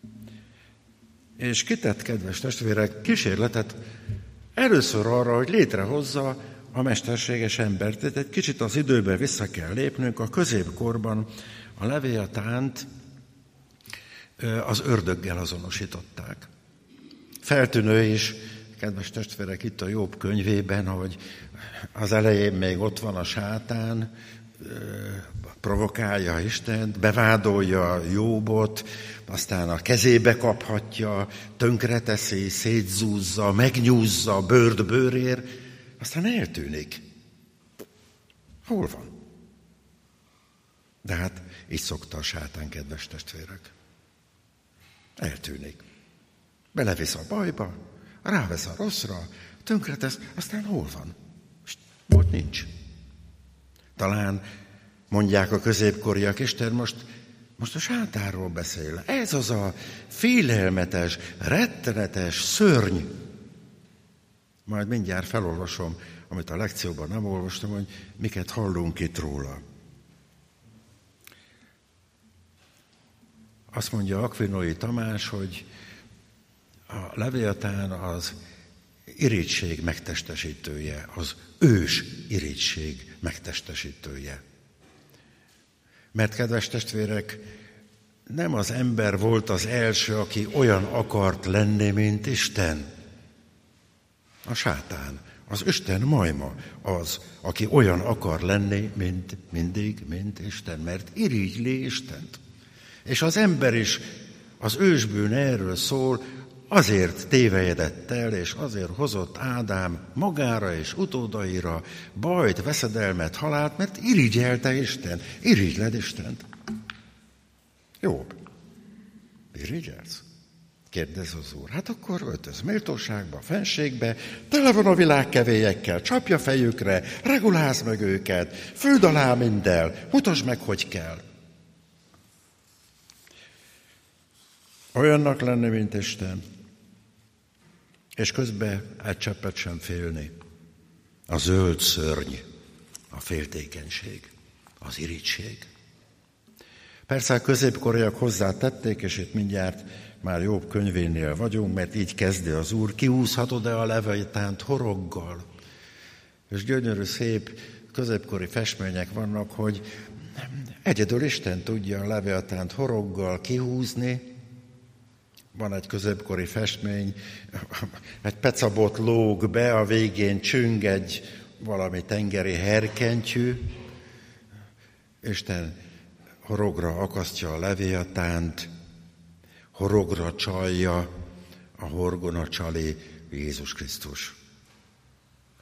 És kitett, kedves testvérek, kísérletet először arra, hogy létrehozza a mesterséges embert. Tehát egy kicsit az időben vissza kell lépnünk. A középkorban a Leviatánt az ördöggel azonosították. Feltűnő is, kedves testvérek, itt a Jobb könyvében, hogy az elején még ott van a sátán, provokálja Istent, bevádolja Jobbot, aztán a kezébe kaphatja, tönkreteszi, szétzúzza, megnyúzza bőrt bőrér, aztán eltűnik. Hol van? De hát így szokta a sátán, kedves testvérek. Eltűnik. Belevisz a bajba, rávesz a rosszra, tönkretesz, aztán hol van? Ott nincs. Talán mondják a középkoriak, Isten most a sátánról beszél. Ez az a félelmetes, rettenetes szörny. Majd mindjárt felolvasom, amit a lekcióban nem olvastam, hogy miket hallunk itt róla. Azt mondja Akvinói Tamás, hogy a Leviatán az irigység megtestesítője, az ős irigység megtestesítője. Mert, kedves testvérek, nem az ember volt az első, aki olyan akart lenni, mint Isten. A sátán, az Isten majma az, aki olyan akar lenni, mint Isten, mert irigyli Istent. És az ember is, az ősbűn erről szól, azért tévejedett el, és azért hozott Ádám magára és utódaira bajt, veszedelmet, halált, mert irigyelte Isten. Irigyled Istent. Jobb. Irigyelsz? Kérdez az Úr. Hát akkor öltöz méltóságba, fenségbe, tele van a világ kevélyekkel, csapja fejükre, regulázd meg őket, főd alá minddel, mutasd meg, hogy kell. Olyannak lenni, mint Isten, és közben egy cseppet sem félni. A zöld szörny, a féltékenység, az irigység. Persze a középkoriak hozzátették, és itt mindjárt már Jobb könyvénél vagyunk, mert így kezdi az Úr, kiúszhatod-e a Leviatánt horoggal? És gyönyörű, szép középkori festmények vannak, hogy egyedül Isten tudja a Leviatánt horoggal kihúzni. Van egy középkori festmény, egy pecabot lóg be, a végén csüng egy valami tengeri herkentyű. Isten horogra akasztja a Leviatánt, horogra csalja, a horgon a csali Jézus Krisztus.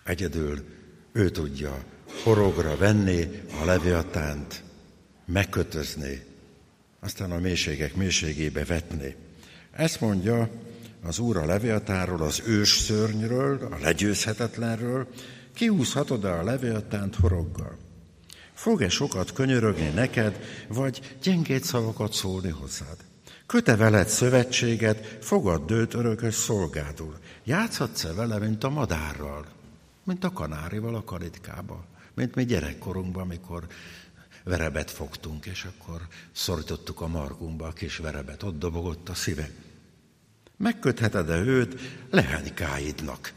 Egyedül ő tudja horogra venni a leviatánt, megkötözni, aztán a mélységek mélységébe vetni. Ezt mondja az Úr a leviatánról, az ős szörnyről, a legyőzhetetlenről. Kiúszhatod-e a leviatánt horoggal? Fog-e sokat könyörögni neked, vagy gyengéd szavakat szólni hozzád? Köte veled szövetséget, fogadd őt örökös szolgádul. Játszhatsz-e vele, mint a madárral, mint a kanárival a karitkába, mint mi gyerekkorunkban, amikor verebet fogtunk, és akkor szorítottuk a markunkba a kis verebet, ott dobogott a szíve. Megkötheted-e őt lehenykáidnak?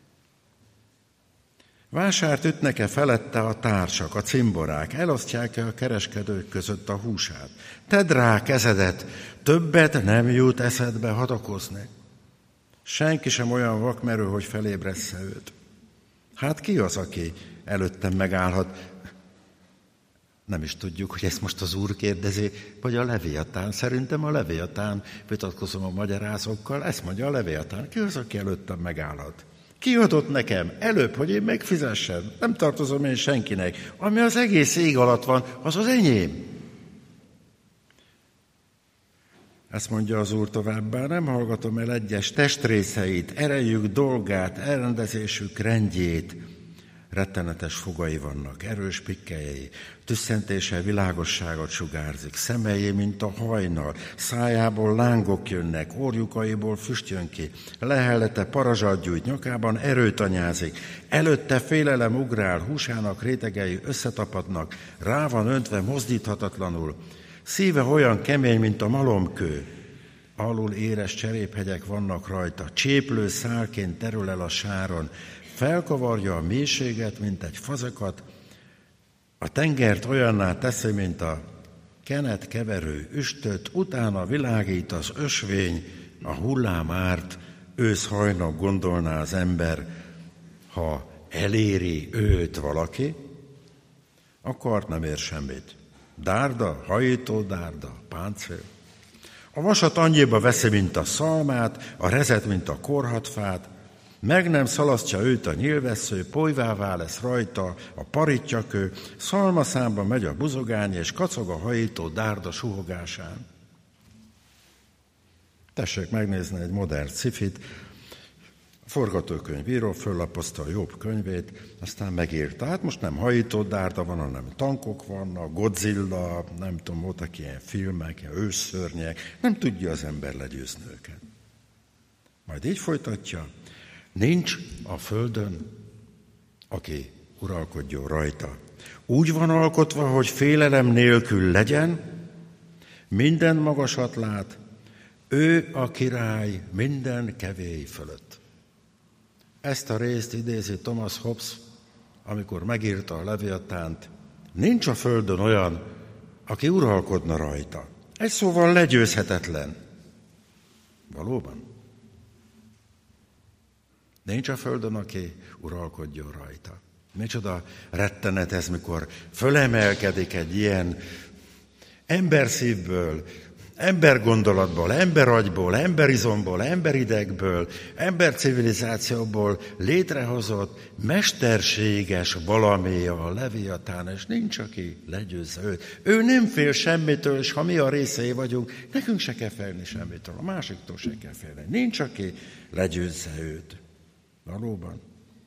Vásárt ütnek-e felette a társak, a cimborák, elosztják-e a kereskedők között a húsát? Tedd rá kezedet, többet nem jut eszedbe hadakozni. Senki sem olyan vakmerő, hogy felébressze őt. Hát ki az, aki előttem megállhat? Nem is tudjuk, hogy ezt most az Úr kérdezi, vagy a leviatán. Szerintem a leviatán, vitatkozom a magyarázókkal, ezt mondja a leviatán. Ki az, aki előttem megállhat? Ki adott nekem előbb, hogy én megfizessem? Nem tartozom én senkinek. Ami az egész ég alatt van, az az enyém. Ezt mondja az Úr továbbá, nem hallgatom el egyes testrészeit, erejük dolgát, elrendezésük rendjét. Rettenetes fogai vannak, erős pikkelyei, tüsszentése világosságot sugárzik, szemei, mint a hajnal, szájából lángok jönnek, orjukaiból füst jön ki, lehellete parazsat gyújt, nyakában erőt anyázik, előtte félelem ugrál, húsának rétegei összetapadnak, rá van öntve mozdíthatatlanul, szíve olyan kemény, mint a malomkő, alul éres cseréphegyek vannak rajta, cséplő szálként terül el a sáron, felkavarja a mélységet, mint egy fazekat, a tengert olyanná teszi, mint a kenet keverő üstöt, utána világít az ösvény, a hullám árt, ősz-hajnap gondolná az ember, ha eléri őt valaki, akkor nem ér semmit. Dárda, hajító dárda, páncél. A vasat annyiba veszi, mint a szalmát, a rezet, mint a korhatfát, meg nem szalasztja őt a nyílvessző, polyvává lesz rajta a parittyakő, szalmaszámba megy a buzogány, és kacog a hajító dárda suhogásán. Tessék megnézni egy modern sci-fit. A forgatókönyvíró föllapozta a Jobb könyvét, aztán megírta. Hát most nem hajító dárda van, hanem tankok vannak, Godzilla, nem tudom, voltak ilyen filmek, ilyen ősszörnyek, nem tudja az ember legyőzni őket. Majd így folytatja. Nincs a földön, aki uralkodjon rajta. Úgy van alkotva, hogy félelem nélkül legyen, minden magasat lát, ő a király minden kevély fölött. Ezt a részt idézi Thomas Hobbes, amikor megírta a Leviatánt. Nincs a földön olyan, aki uralkodna rajta. Egy szóval legyőzhetetlen. Valóban? Nincs a földön, aki uralkodjon rajta. Micsoda rettenet ez, mikor fölemelkedik egy ilyen emberszívből, embergondolatból, emberagyból, emberizomból, emberidegből, embercivilizációból létrehozott mesterséges valami a Leviatán, és nincs, aki legyőzze őt. Ő nem fél semmitől, és ha mi a részei vagyunk, nekünk se kell félni semmitől, a másiktól se kell félni. Nincs, aki legyőzze őt. Valóban.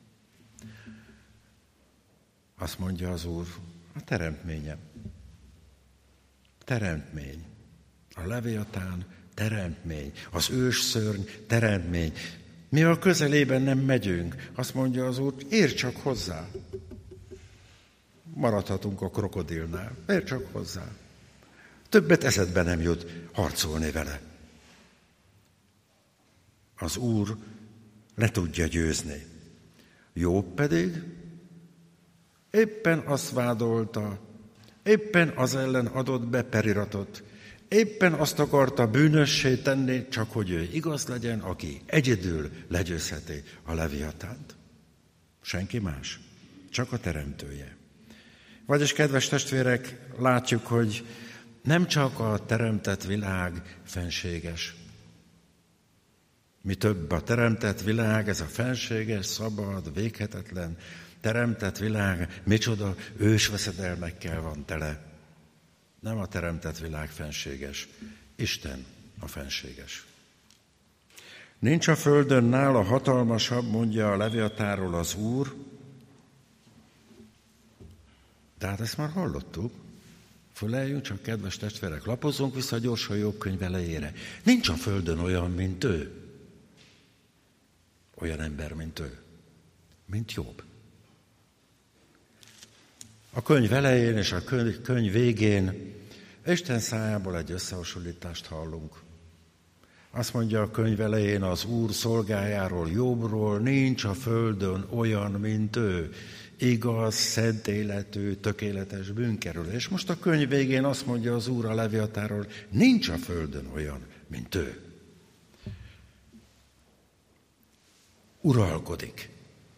Azt mondja az Úr, a teremtményem. Teremtmény. A Leviatán teremtmény. Az ős szörny teremtmény. Mi a közelében nem megyünk. Azt mondja az Úr, érj csak hozzá. Maradhatunk a krokodilnál. Érj csak hozzá. Többet eszedbe nem jut harcolni vele. Az Úr le tudja győzni. Jobb pedig éppen azt vádolta, éppen az ellen adott be periratot, éppen azt akarta bűnössé tenni, csak hogy ő igaz legyen, aki egyedül legyőzheti a Leviatánt. Senki más, csak a teremtője. Vagyis, kedves testvérek, látjuk, hogy nem csak a teremtett világ fenséges, Mi több, a teremtett világ, ez a fenséges, szabad, véghetetlen teremtett világ, micsoda ősveszedelmekkel van tele. Nem a teremtett világ fenséges, Isten a fenséges. Nincs a földön nála hatalmasabb, mondja a Leviatánról az Úr, de hát ezt már hallottuk. Föleljünk csak, kedves testvérek, lapozzunk vissza gyorsan Jobb könyv elejére. Nincs a földön olyan, mint ő. Olyan ember, mint ő. Mint Jobb. A könyv elején és a könyv végén Isten szájából egy összehasonlítást hallunk. Azt mondja a könyv elején az Úr szolgájáról, Jobbról, nincs a földön olyan, mint ő. Igaz, szent életű, tökéletes bűnkerülő. És most a könyv végén azt mondja az Úr a Leviatánról, nincs a földön olyan, mint ő. Uralkodik.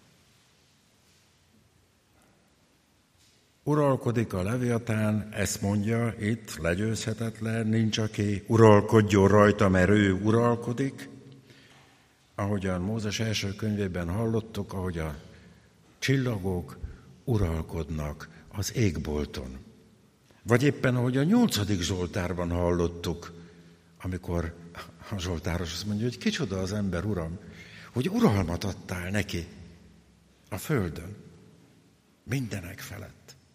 Uralkodik a Leviatán, ezt mondja itt, legyőzhetetlen, nincs aki uralkodjon rajta, mert ő uralkodik. Ahogyan Mózes első könyvében hallottuk, ahogy a csillagok uralkodnak az égbolton. Vagy éppen, ahogy a 8. Zsoltárban hallottuk, amikor a zsoltáros azt mondja, hogy kicsoda az ember, Uram, hogy uralmat adtál neki a földön, mindenek felett.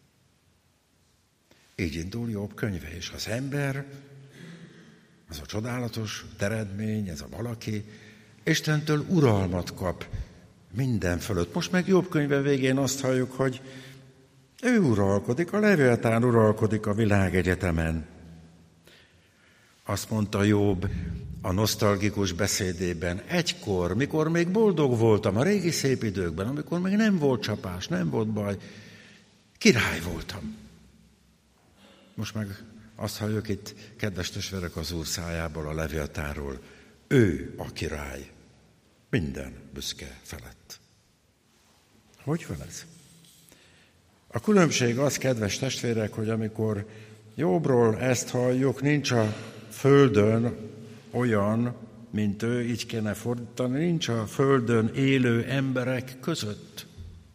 Így indul Jobb könyve, és az ember, az a csodálatos eredmény, ez a valaki, Istentől uralmat kap minden fölött. Most meg Jobb könyve végén azt halljuk, hogy ő uralkodik, a Leviatán uralkodik a világegyetemen. Azt mondta Jobb a nosztalgikus beszédében, egykor, mikor még boldog voltam a régi szép időkben, amikor még nem volt csapás, nem volt baj, király voltam. Most meg azt halljuk itt, kedves testvérek, az Úr szájából, a Leviatánról, ő a király, minden büszke felett. Hogy van ez? A különbség az, kedves testvérek, hogy amikor Jobbról ezt halljuk, nincs a földön olyan, mint ő, így kéne fordítani, nincs a földön élő emberek között.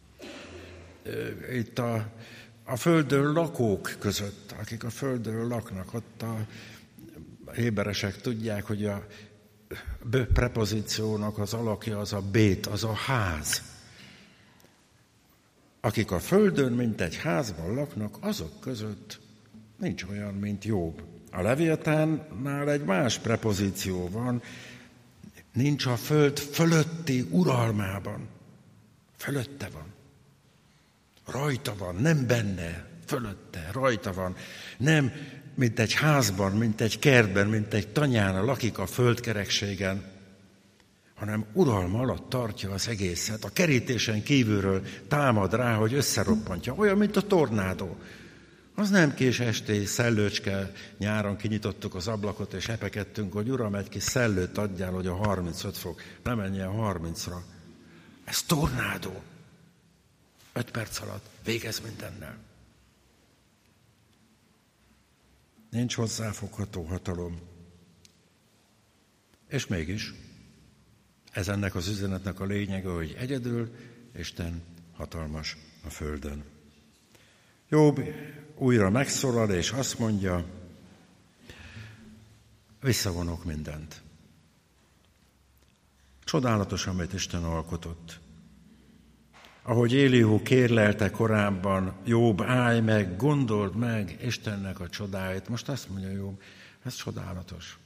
Itt a földön lakók között, akik a földön laknak, ott a héberesek tudják, hogy a prepozíciónak az alakja az a bét, az a ház. Akik a földön, mint egy házban laknak, azok között nincs olyan, mint Jobb. A Leviatánnál egy más prepozíció van, nincs a föld fölötti uralmában. Fölötte van. Rajta van, nem benne, fölötte, rajta van. Nem, mint egy házban, mint egy kertben, mint egy tanyán lakik a földkerekségen, hanem uralma alatt tartja az egészet. A kerítésen kívülről támad rá, hogy összeroppantja. Olyan, mint a tornádó. Az nem kés esti szellőcske, nyáron kinyitottuk az ablakot, és epekedtünk, hogy Uram, egy kis szellőt adjál, hogy a 35 fok ne menjen 30-ra. Ez tornádó. 5 perc alatt végez mindennel. Nincs hozzáfogható hatalom. És mégis, ez ennek az üzenetnek a lényege, hogy egyedül Isten hatalmas a földön. Jobb újra megszólal, és azt mondja, visszavonok mindent. Csodálatos, amit Isten alkotott. Ahogy Élihu kérlelte korábban, Jobb, állj meg, gondold meg Istennek a csodáit. Most azt mondja Jobb, ez csodálatos.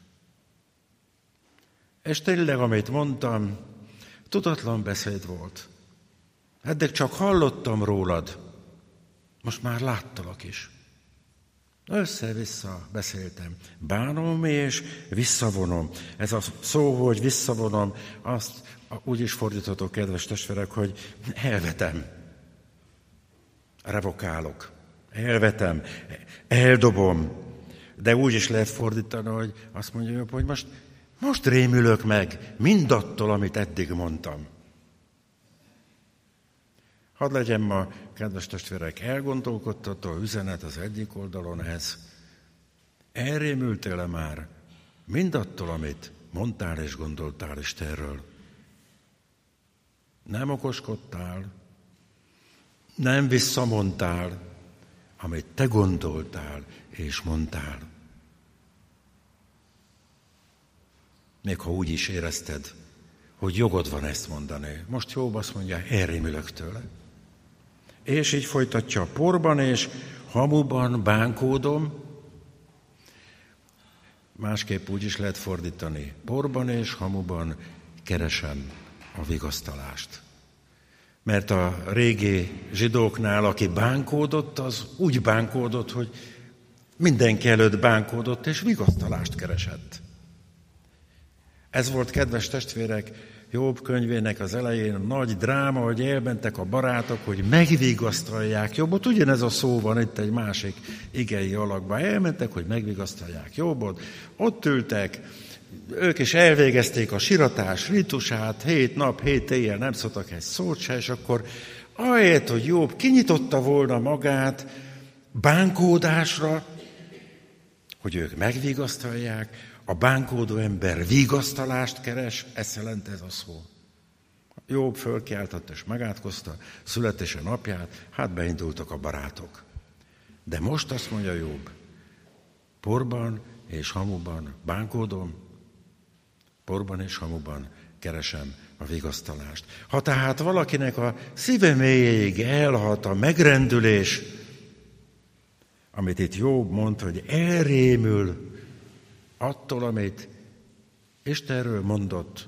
És tényleg, amit mondtam, tudatlan beszéd volt. Eddig csak hallottam rólad, most már láttalak is. Össze-vissza beszéltem. Bánom és visszavonom. Ez a szó, hogy visszavonom, azt úgy is fordíthatok, kedves testvérek, hogy elvetem. Revokálok. Elvetem. Eldobom. De úgy is lehet fordítani, hogy azt mondja, hogy most rémülök meg mindattól, amit eddig mondtam. Hadd legyen ma, kedves testvérek, elgondolkodtató üzenet az egyik oldalon ez. Elrémültél-e már mindattól, amit mondtál és gondoltál Istenről. Nem okoskodtál, nem visszamondtál, amit te gondoltál és mondtál. Még ha úgy is érezted, hogy jogod van ezt mondani. Most Jobb azt mondja, elrémülök tőle. És így folytatja, porban és hamuban bánkódom. Másképp úgy is lehet fordítani. Porban és hamuban keresem a vigasztalást. Mert a régi zsidóknál, aki bánkódott, az úgy bánkódott, hogy mindenki előtt bánkódott, és vigasztalást keresett. Ez volt, kedves testvérek, Jobb könyvének az elején nagy dráma, hogy elmentek a barátok, hogy megvigasztalják Jobbot. Ugyanez a szó van itt egy másik igei alakban. Elmentek, hogy megvigasztalják Jobbot. Ott ültek, ők is elvégezték a siratás ritusát, 7 nap, 7 éjjel nem szóltak egy szót se, és akkor ahelyett, hogy Jobb kinyitotta volna magát bánkódásra, hogy ők megvigasztalják, a bánkódó ember vigasztalást keres, ezt jelent ez a szó. Jobb fölkiáltott és megátkozta születése napját, hát beindultak a barátok. De most azt mondja Jobb, porban és hamuban bánkódom, porban és hamuban keresem a vigasztalást. Ha tehát valakinek a szíve mélyéig elhat a megrendülés, amit itt Jobb mond, hogy elrémül attól, amit Istenről mondott,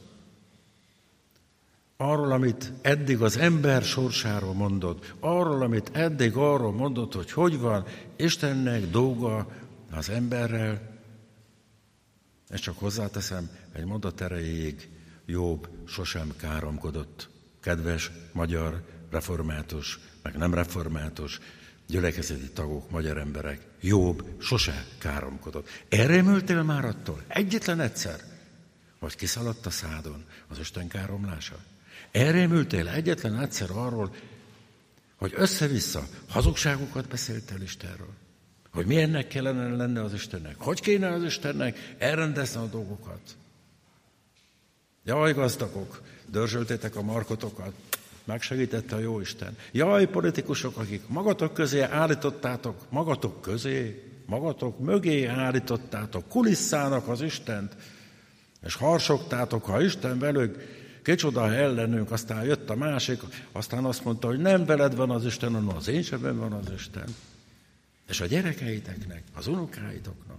arról, amit eddig az ember sorsáról mondott, arról, amit eddig arról mondott, hogy van Istennek dolga az emberrel, és csak hozzáteszem, egy mondat erejéig Jobb sosem káromkodott. Kedves magyar református, meg nem református, gyülekezeti tagok, magyar emberek, Jobb sose káromkodott. Elrémültél már attól? Egyetlen egyszer, hogy kiszaladt a szádon az Isten káromlása? Elrémültél egyetlen egyszer arról, hogy össze-vissza hazugságokat beszéltél Istenről? Hogy milyennek kellene lenne az Istennek? Hogy kéne az Istennek elrendezni a dolgokat? Jaj, gazdagok, dörzsöltétek a markotokat, megsegítette a Jóisten. Jaj, politikusok, akik magatok közé állítottátok, magatok mögé állítottátok, kulisszának az Istent, és harsogtátok, ha Isten velük, kicsoda ellenünk, aztán jött a másik, aztán azt mondta, hogy nem veled van az Isten, hanem az én sebben van az Isten. És a gyerekeiteknek, az unokáitoknak.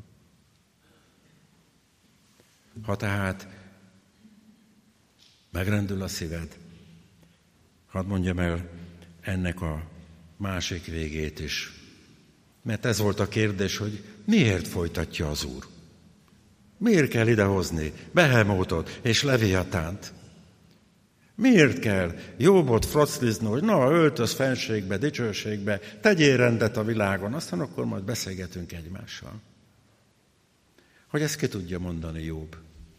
Ha tehát megrendül a szíved, hadd mondjam el ennek a másik végét is. Mert ez volt a kérdés, hogy miért folytatja az Úr? Miért kell idehozni Behemótot és Leviatánt? Miért kell Jobbot froclizni, hogy na, öltöz fenségbe, dicsőségbe, tegyél rendet a világon, aztán akkor majd beszélgetünk egymással. Hogy ezt ki tudja mondani Jobb.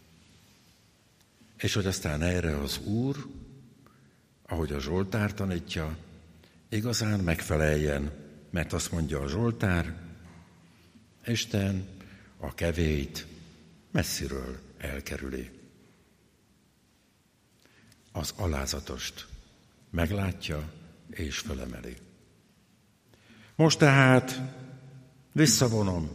És hogy aztán erre az Úr, ahogy a Zsoltár tanítja, igazán megfeleljen, mert azt mondja a Zsoltár, Isten a kevélyt messziről elkerüli. Az alázatost meglátja és felemeli. Most tehát visszavonom,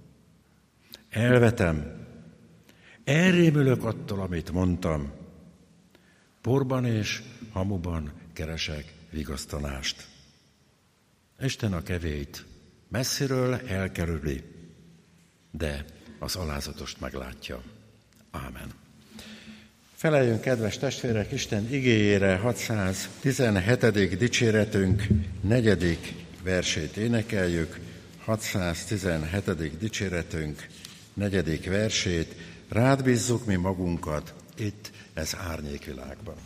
elvetem, elrémülök attól, amit mondtam, porban és hamuban keresek vigasztalást. Isten a kevélyt messziről elkerüli, de az alázatost meglátja. Ámen. Feleljünk, kedves testvérek, Isten igéjére 617. dicséretünk 4. versét énekeljük. 617. dicséretünk 4. versét. Rád bízzuk mi magunkat itt, ez árnyékvilágban.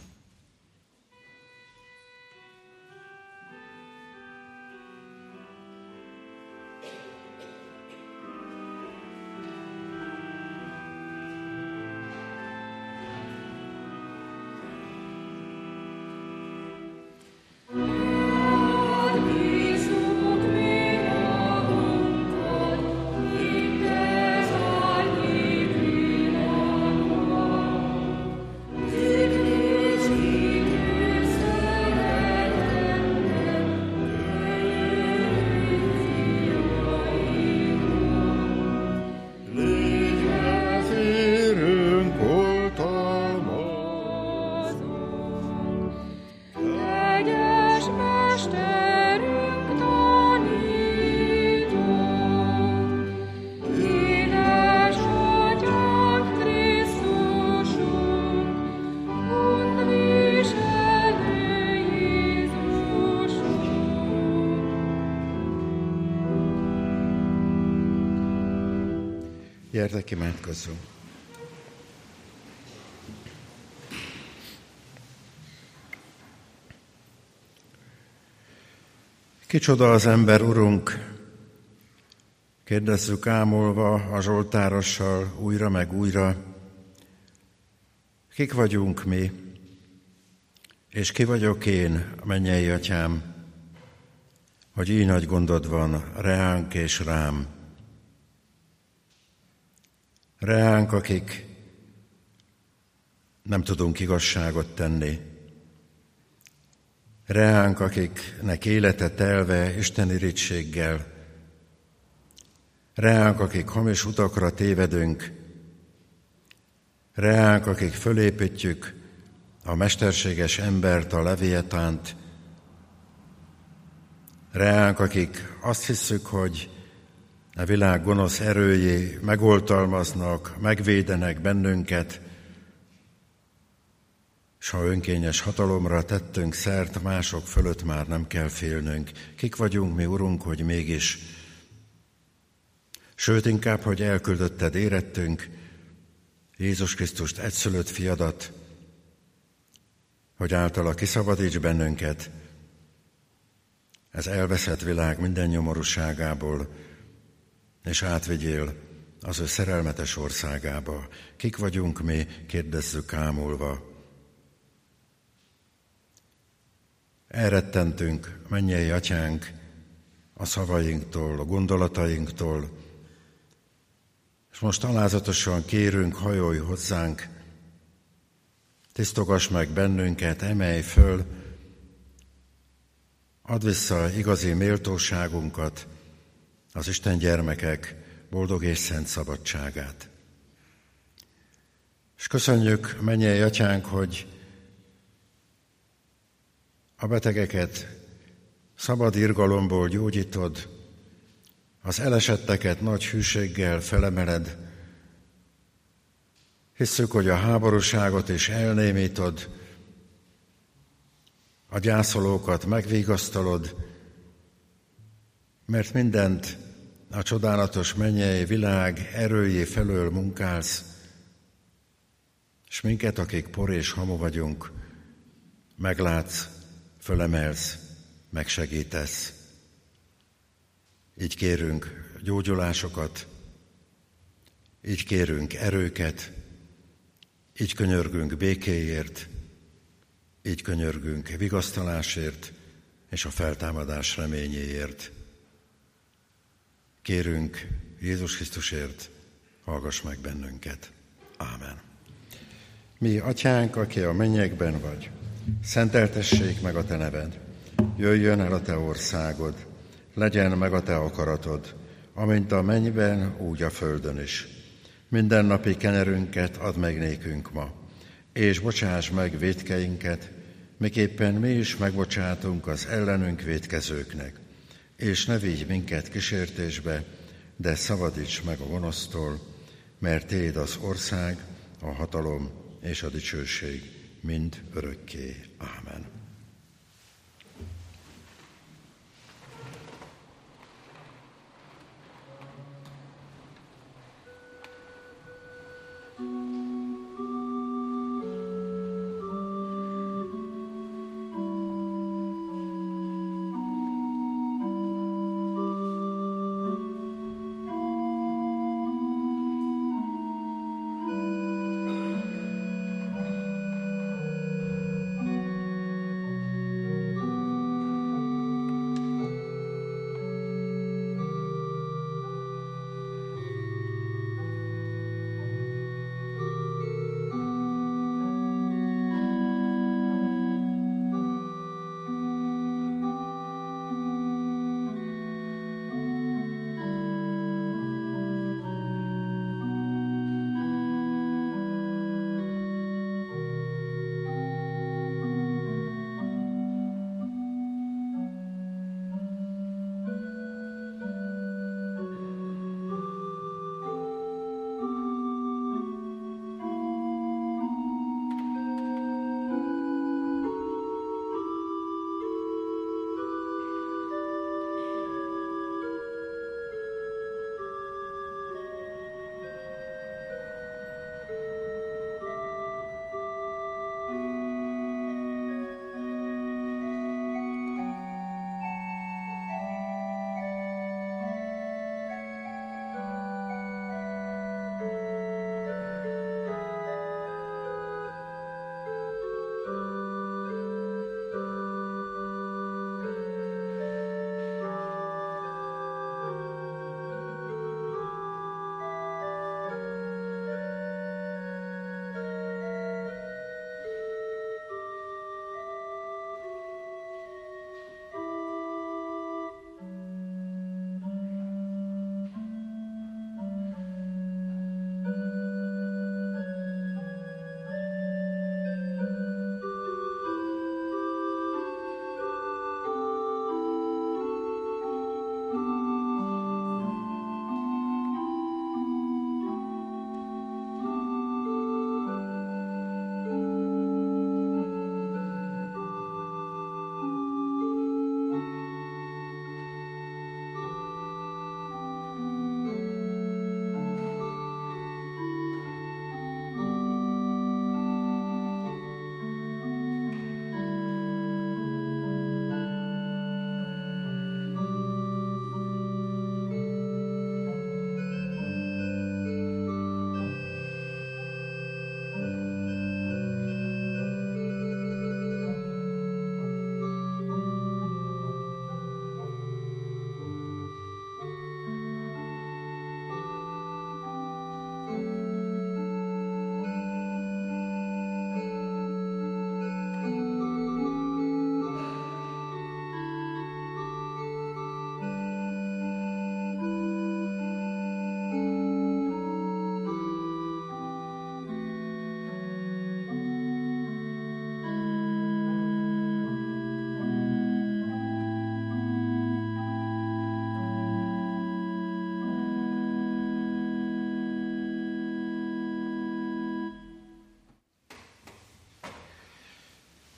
Amen. Gyertek, imádkozzunk! Kicsoda az ember, Urunk? Kérdezzük ámulva a zsoltárossal újra meg újra. Kik vagyunk mi, és ki vagyok én, mennyei Atyám, hogy így nagy gondod van reánk és rám. Reánk, akik nem tudunk igazságot tenni. Reánk, akiknek élete telve Isten irítséggel. Reánk, akik hamis utakra tévedünk. Reánk, akik fölépítjük a mesterséges embert, a Leviatánt. Reánk, akik azt hisszük, hogy a világ gonosz erői megoltalmaznak, megvédenek bennünket, s ha önkényes hatalomra tettünk szert, mások fölött már nem kell félnünk. Kik vagyunk mi, Urunk, hogy mégis, sőt inkább, hogy elküldötted érettünk, Jézus Krisztust egyszülött fiadat, hogy általa kiszabadíts bennünket ez elveszett világ minden nyomorúságából, és átvigyél az ő szerelmetes országába. Kik vagyunk mi, kérdezzük ámulva. Elrettentünk, mennyei Atyánk, a szavainktól, a gondolatainktól, és most alázatosan kérünk, hajolj hozzánk, tisztogass meg bennünket, emelj föl, add vissza igazi méltóságunkat, az Isten gyermekek boldog és szent szabadságát. És köszönjük, mennyei Atyánk, hogy a betegeket szabad irgalomból gyógyítod, az elesetteket nagy hűséggel felemeled. Hisszük, hogy a háborúságot is elnémítod, a gyászolókat megvigasztalod, mert mindent a csodálatos mennyei világ erőjé felől munkálsz, és minket, akik por és hamu vagyunk, meglátsz, fölemelsz, megsegítesz. Így kérünk gyógyulásokat, így kérünk erőket, így könyörgünk békéért, így könyörgünk vigasztalásért és a feltámadás reményéért. Kérünk Jézus Krisztusért, hallgass meg bennünket. Ámen. Mi, Atyánk, aki a mennyekben vagy, szenteltessék meg a te neved, jöjjön el a te országod, legyen meg a te akaratod, amint a mennyben, úgy a földön is. Mindennapi kenyerünket add meg nékünk ma, és bocsáss meg vétkeinket, miképpen mi is megbocsátunk az ellenünk vétkezőknek. És ne vigy minket kísértésbe, de szabadíts meg a gonosztól, mert Téd az ország, a hatalom és a dicsőség mind örökké. Ámen.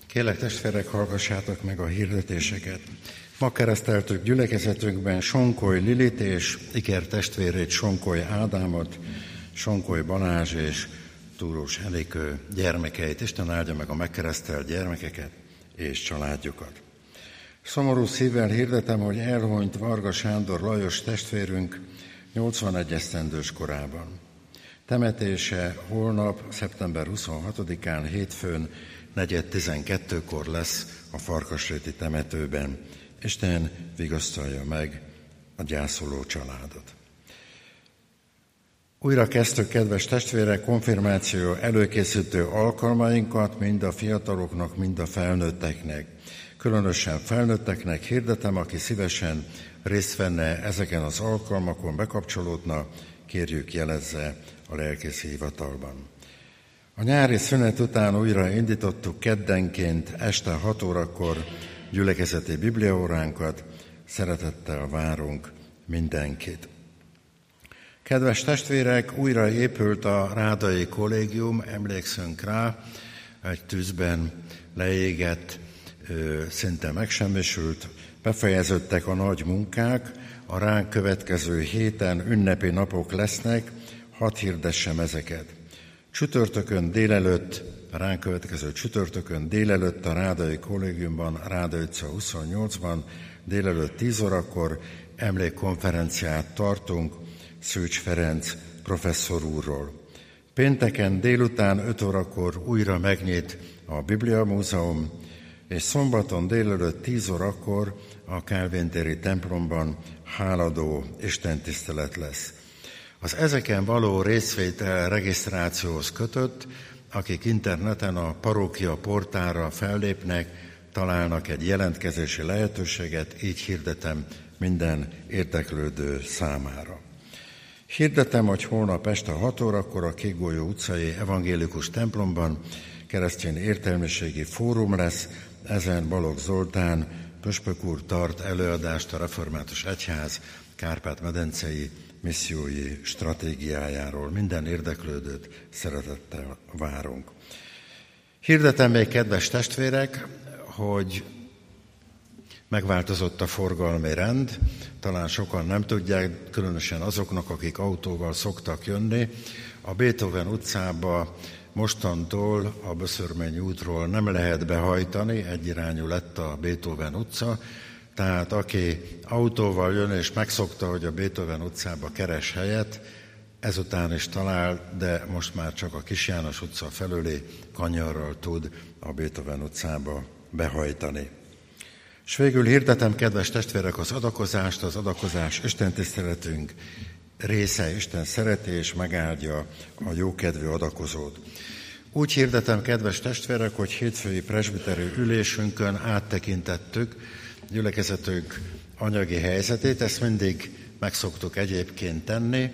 Kérlek testvérek, hallgassátok meg a hirdetéseket. Ma kereszteltük gyülekezetünkben Sonkoly Lilit és Iker testvérét, Sonkoly Ádámot, Sonkoly Balázs és Túrós Enikő gyermekeit. Isten áldja meg a megkeresztelt gyermekeket és családjukat. Szomorú szívvel hirdetem, hogy elhunyt Varga Sándor Lajos testvérünk 81 esztendős korában. Temetése holnap, szeptember 26-án, hétfőn, 4:12-kor lesz a Farkasréti temetőben. Isten vigasztalja meg a gyászoló családot. Újra kezdtük, kedves testvérek, konfirmáció előkészítő alkalmainkat mind a fiataloknak, mind a felnőtteknek. Különösen felnőtteknek hirdetem, aki szívesen részt venne ezeken az alkalmakon, bekapcsolódna, kérjük jelezze a lelkészi hivatalban. A nyári szünet után újra indítottuk keddenként este 6 órakor gyülekezeti bibliaóránkat, szeretettel várunk mindenkit. Kedves testvérek, újra épült a Rádai Kollégium, emlékszünk rá, egy tűzben leégett, szinte megsemmisült, befejeződtek a nagy munkák, a ránk következő héten ünnepi napok lesznek, hadd hirdessem ezeket. Csütörtökön délelőtt, ránk következő csütörtökön délelőtt a Rádai Kollégiumban, Rádai utca 28-ban, délelőtt 10 órakor emlékkonferenciát tartunk Szűcs Ferenc professzor úrról. Pénteken délután 5 órakor újra megnyit a Biblia Múzeum, és szombaton délelőtt 10 órakor a Kálvin-téri templomban háladó istentisztelet lesz. Az ezeken való részvétel regisztrációhoz kötött, akik interneten a parókia portálra fellépnek, találnak egy jelentkezési lehetőséget, így hirdetem minden érdeklődő számára. Hirdetem, hogy holnap este 6 órakor a Kékgolyó utcai evangélikus templomban keresztény értelmiségi fórum lesz, ezen Balogh Zoltán püspök úr tart előadást a Református Egyház Kárpát-medencei missziói stratégiájáról. Minden érdeklődőt szeretettel várunk. Hirdetem még, kedves testvérek, hogy megváltozott a forgalmi rend, talán sokan nem tudják, különösen azoknak, akik autóval szoktak jönni. A Beethoven utcába mostantól a Böszörmény útról nem lehet behajtani, egyirányú lett a Beethoven utca, tehát aki autóval jön és megszokta, hogy a Beethoven utcába keres helyet, ezután is talál, de most már csak a Kis János utca felőli kanyarral tud a Beethoven utcába behajtani. És végül hirdetem, kedves testvérek, az adakozást, az adakozás istentiszteletünk része, Isten szereti és megáldja a jókedvű adakozót. Úgy hirdetem, kedves testvérek, hogy hétfői presbiteri ülésünkön áttekintettük gyülekezetünk anyagi helyzetét, ezt mindig megszoktuk egyébként tenni.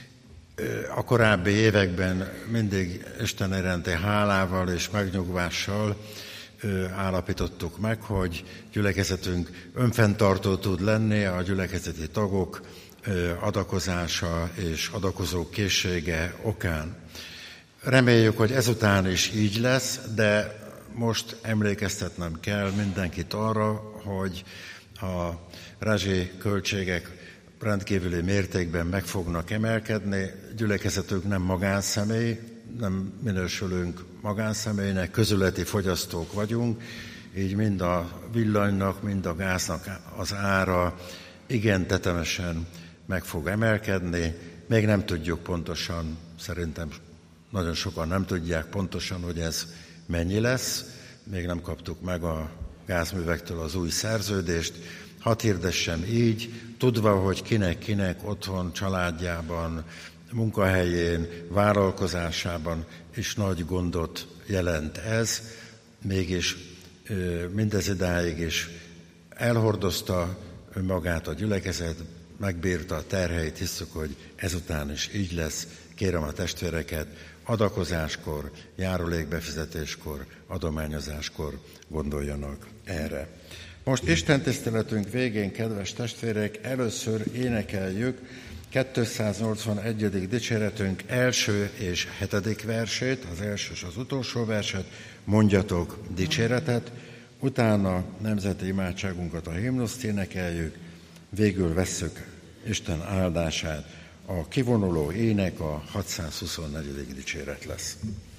A korábbi években mindig Isten iránti hálával és megnyugvással állapítottuk meg, hogy gyülekezetünk önfenntartó tud lenni, a gyülekezeti tagok adakozása és adakozó készsége okán. Reméljük, hogy ezután is így lesz, de most emlékeztetnem kell mindenkit arra, hogy a rezsi költségek rendkívüli mértékben meg fognak emelkedni. Gyülekezetünk nem magánszemély, nem minősülünk magánszemélynek, közületi fogyasztók vagyunk, így mind a villanynak, mind a gáznak az ára igen tetemesen meg fog emelkedni. Még nem tudjuk pontosan, szerintem nagyon sokan nem tudják pontosan, hogy ez mennyi lesz. Még nem kaptuk meg a gázművektől az új szerződést. Hadd hirdessem így, tudva, hogy kinek otthon, családjában, munkahelyén, vállalkozásában is nagy gondot jelent ez, mégis mindez idáig is elhordozta önmagát a gyülekezet, megbírta a terheit, hiszük, hogy ezután is így lesz. Kérem a testvéreket, adakozáskor, járulékbefizetéskor, adományozáskor gondoljanak erre. Most istentiszteletünk végén, kedves testvérek, először énekeljük 281. dicséretünk első és 7. versét, az első és az utolsó verset, mondjatok dicséretet, utána nemzeti imádságunkat, a himnuszt énekeljük, végül vesszük Isten áldását. A kivonuló ének a 624. dicséret lesz.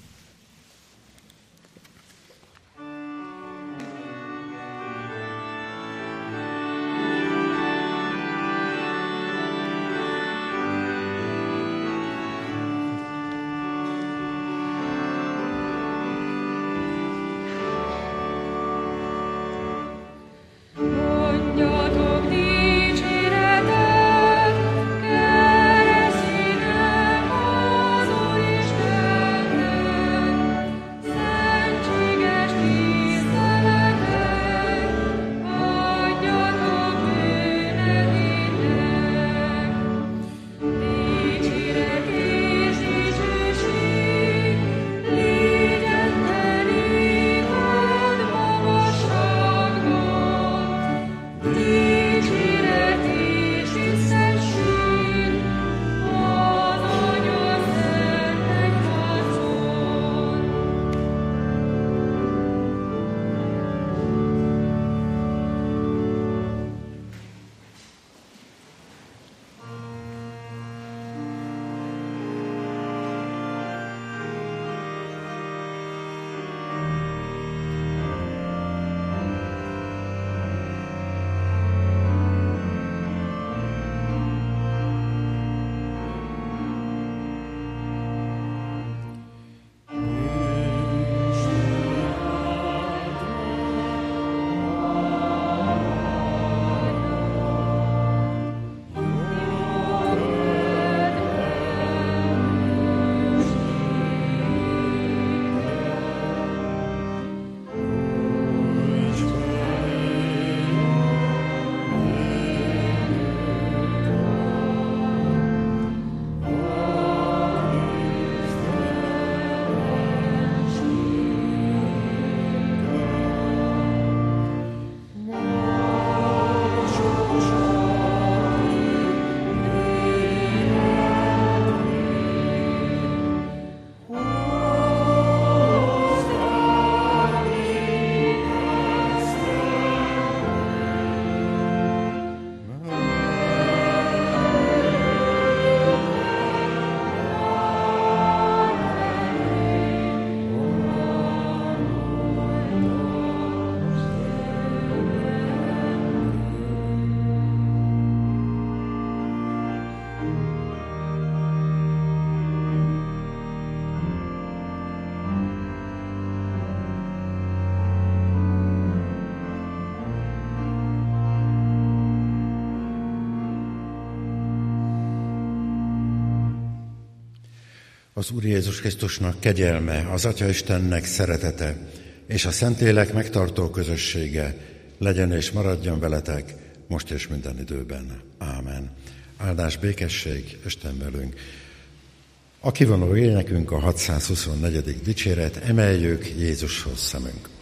Az Úr Jézus Krisztusnak kegyelme, az Atya Istennek szeretete és a Szentlélek megtartó közössége legyen és maradjon veletek most és minden időben. Ámen. Áldás, békesség, Isten velünk. A kivonó énekünk a 624. dicséret, emeljük Jézushoz szemünk.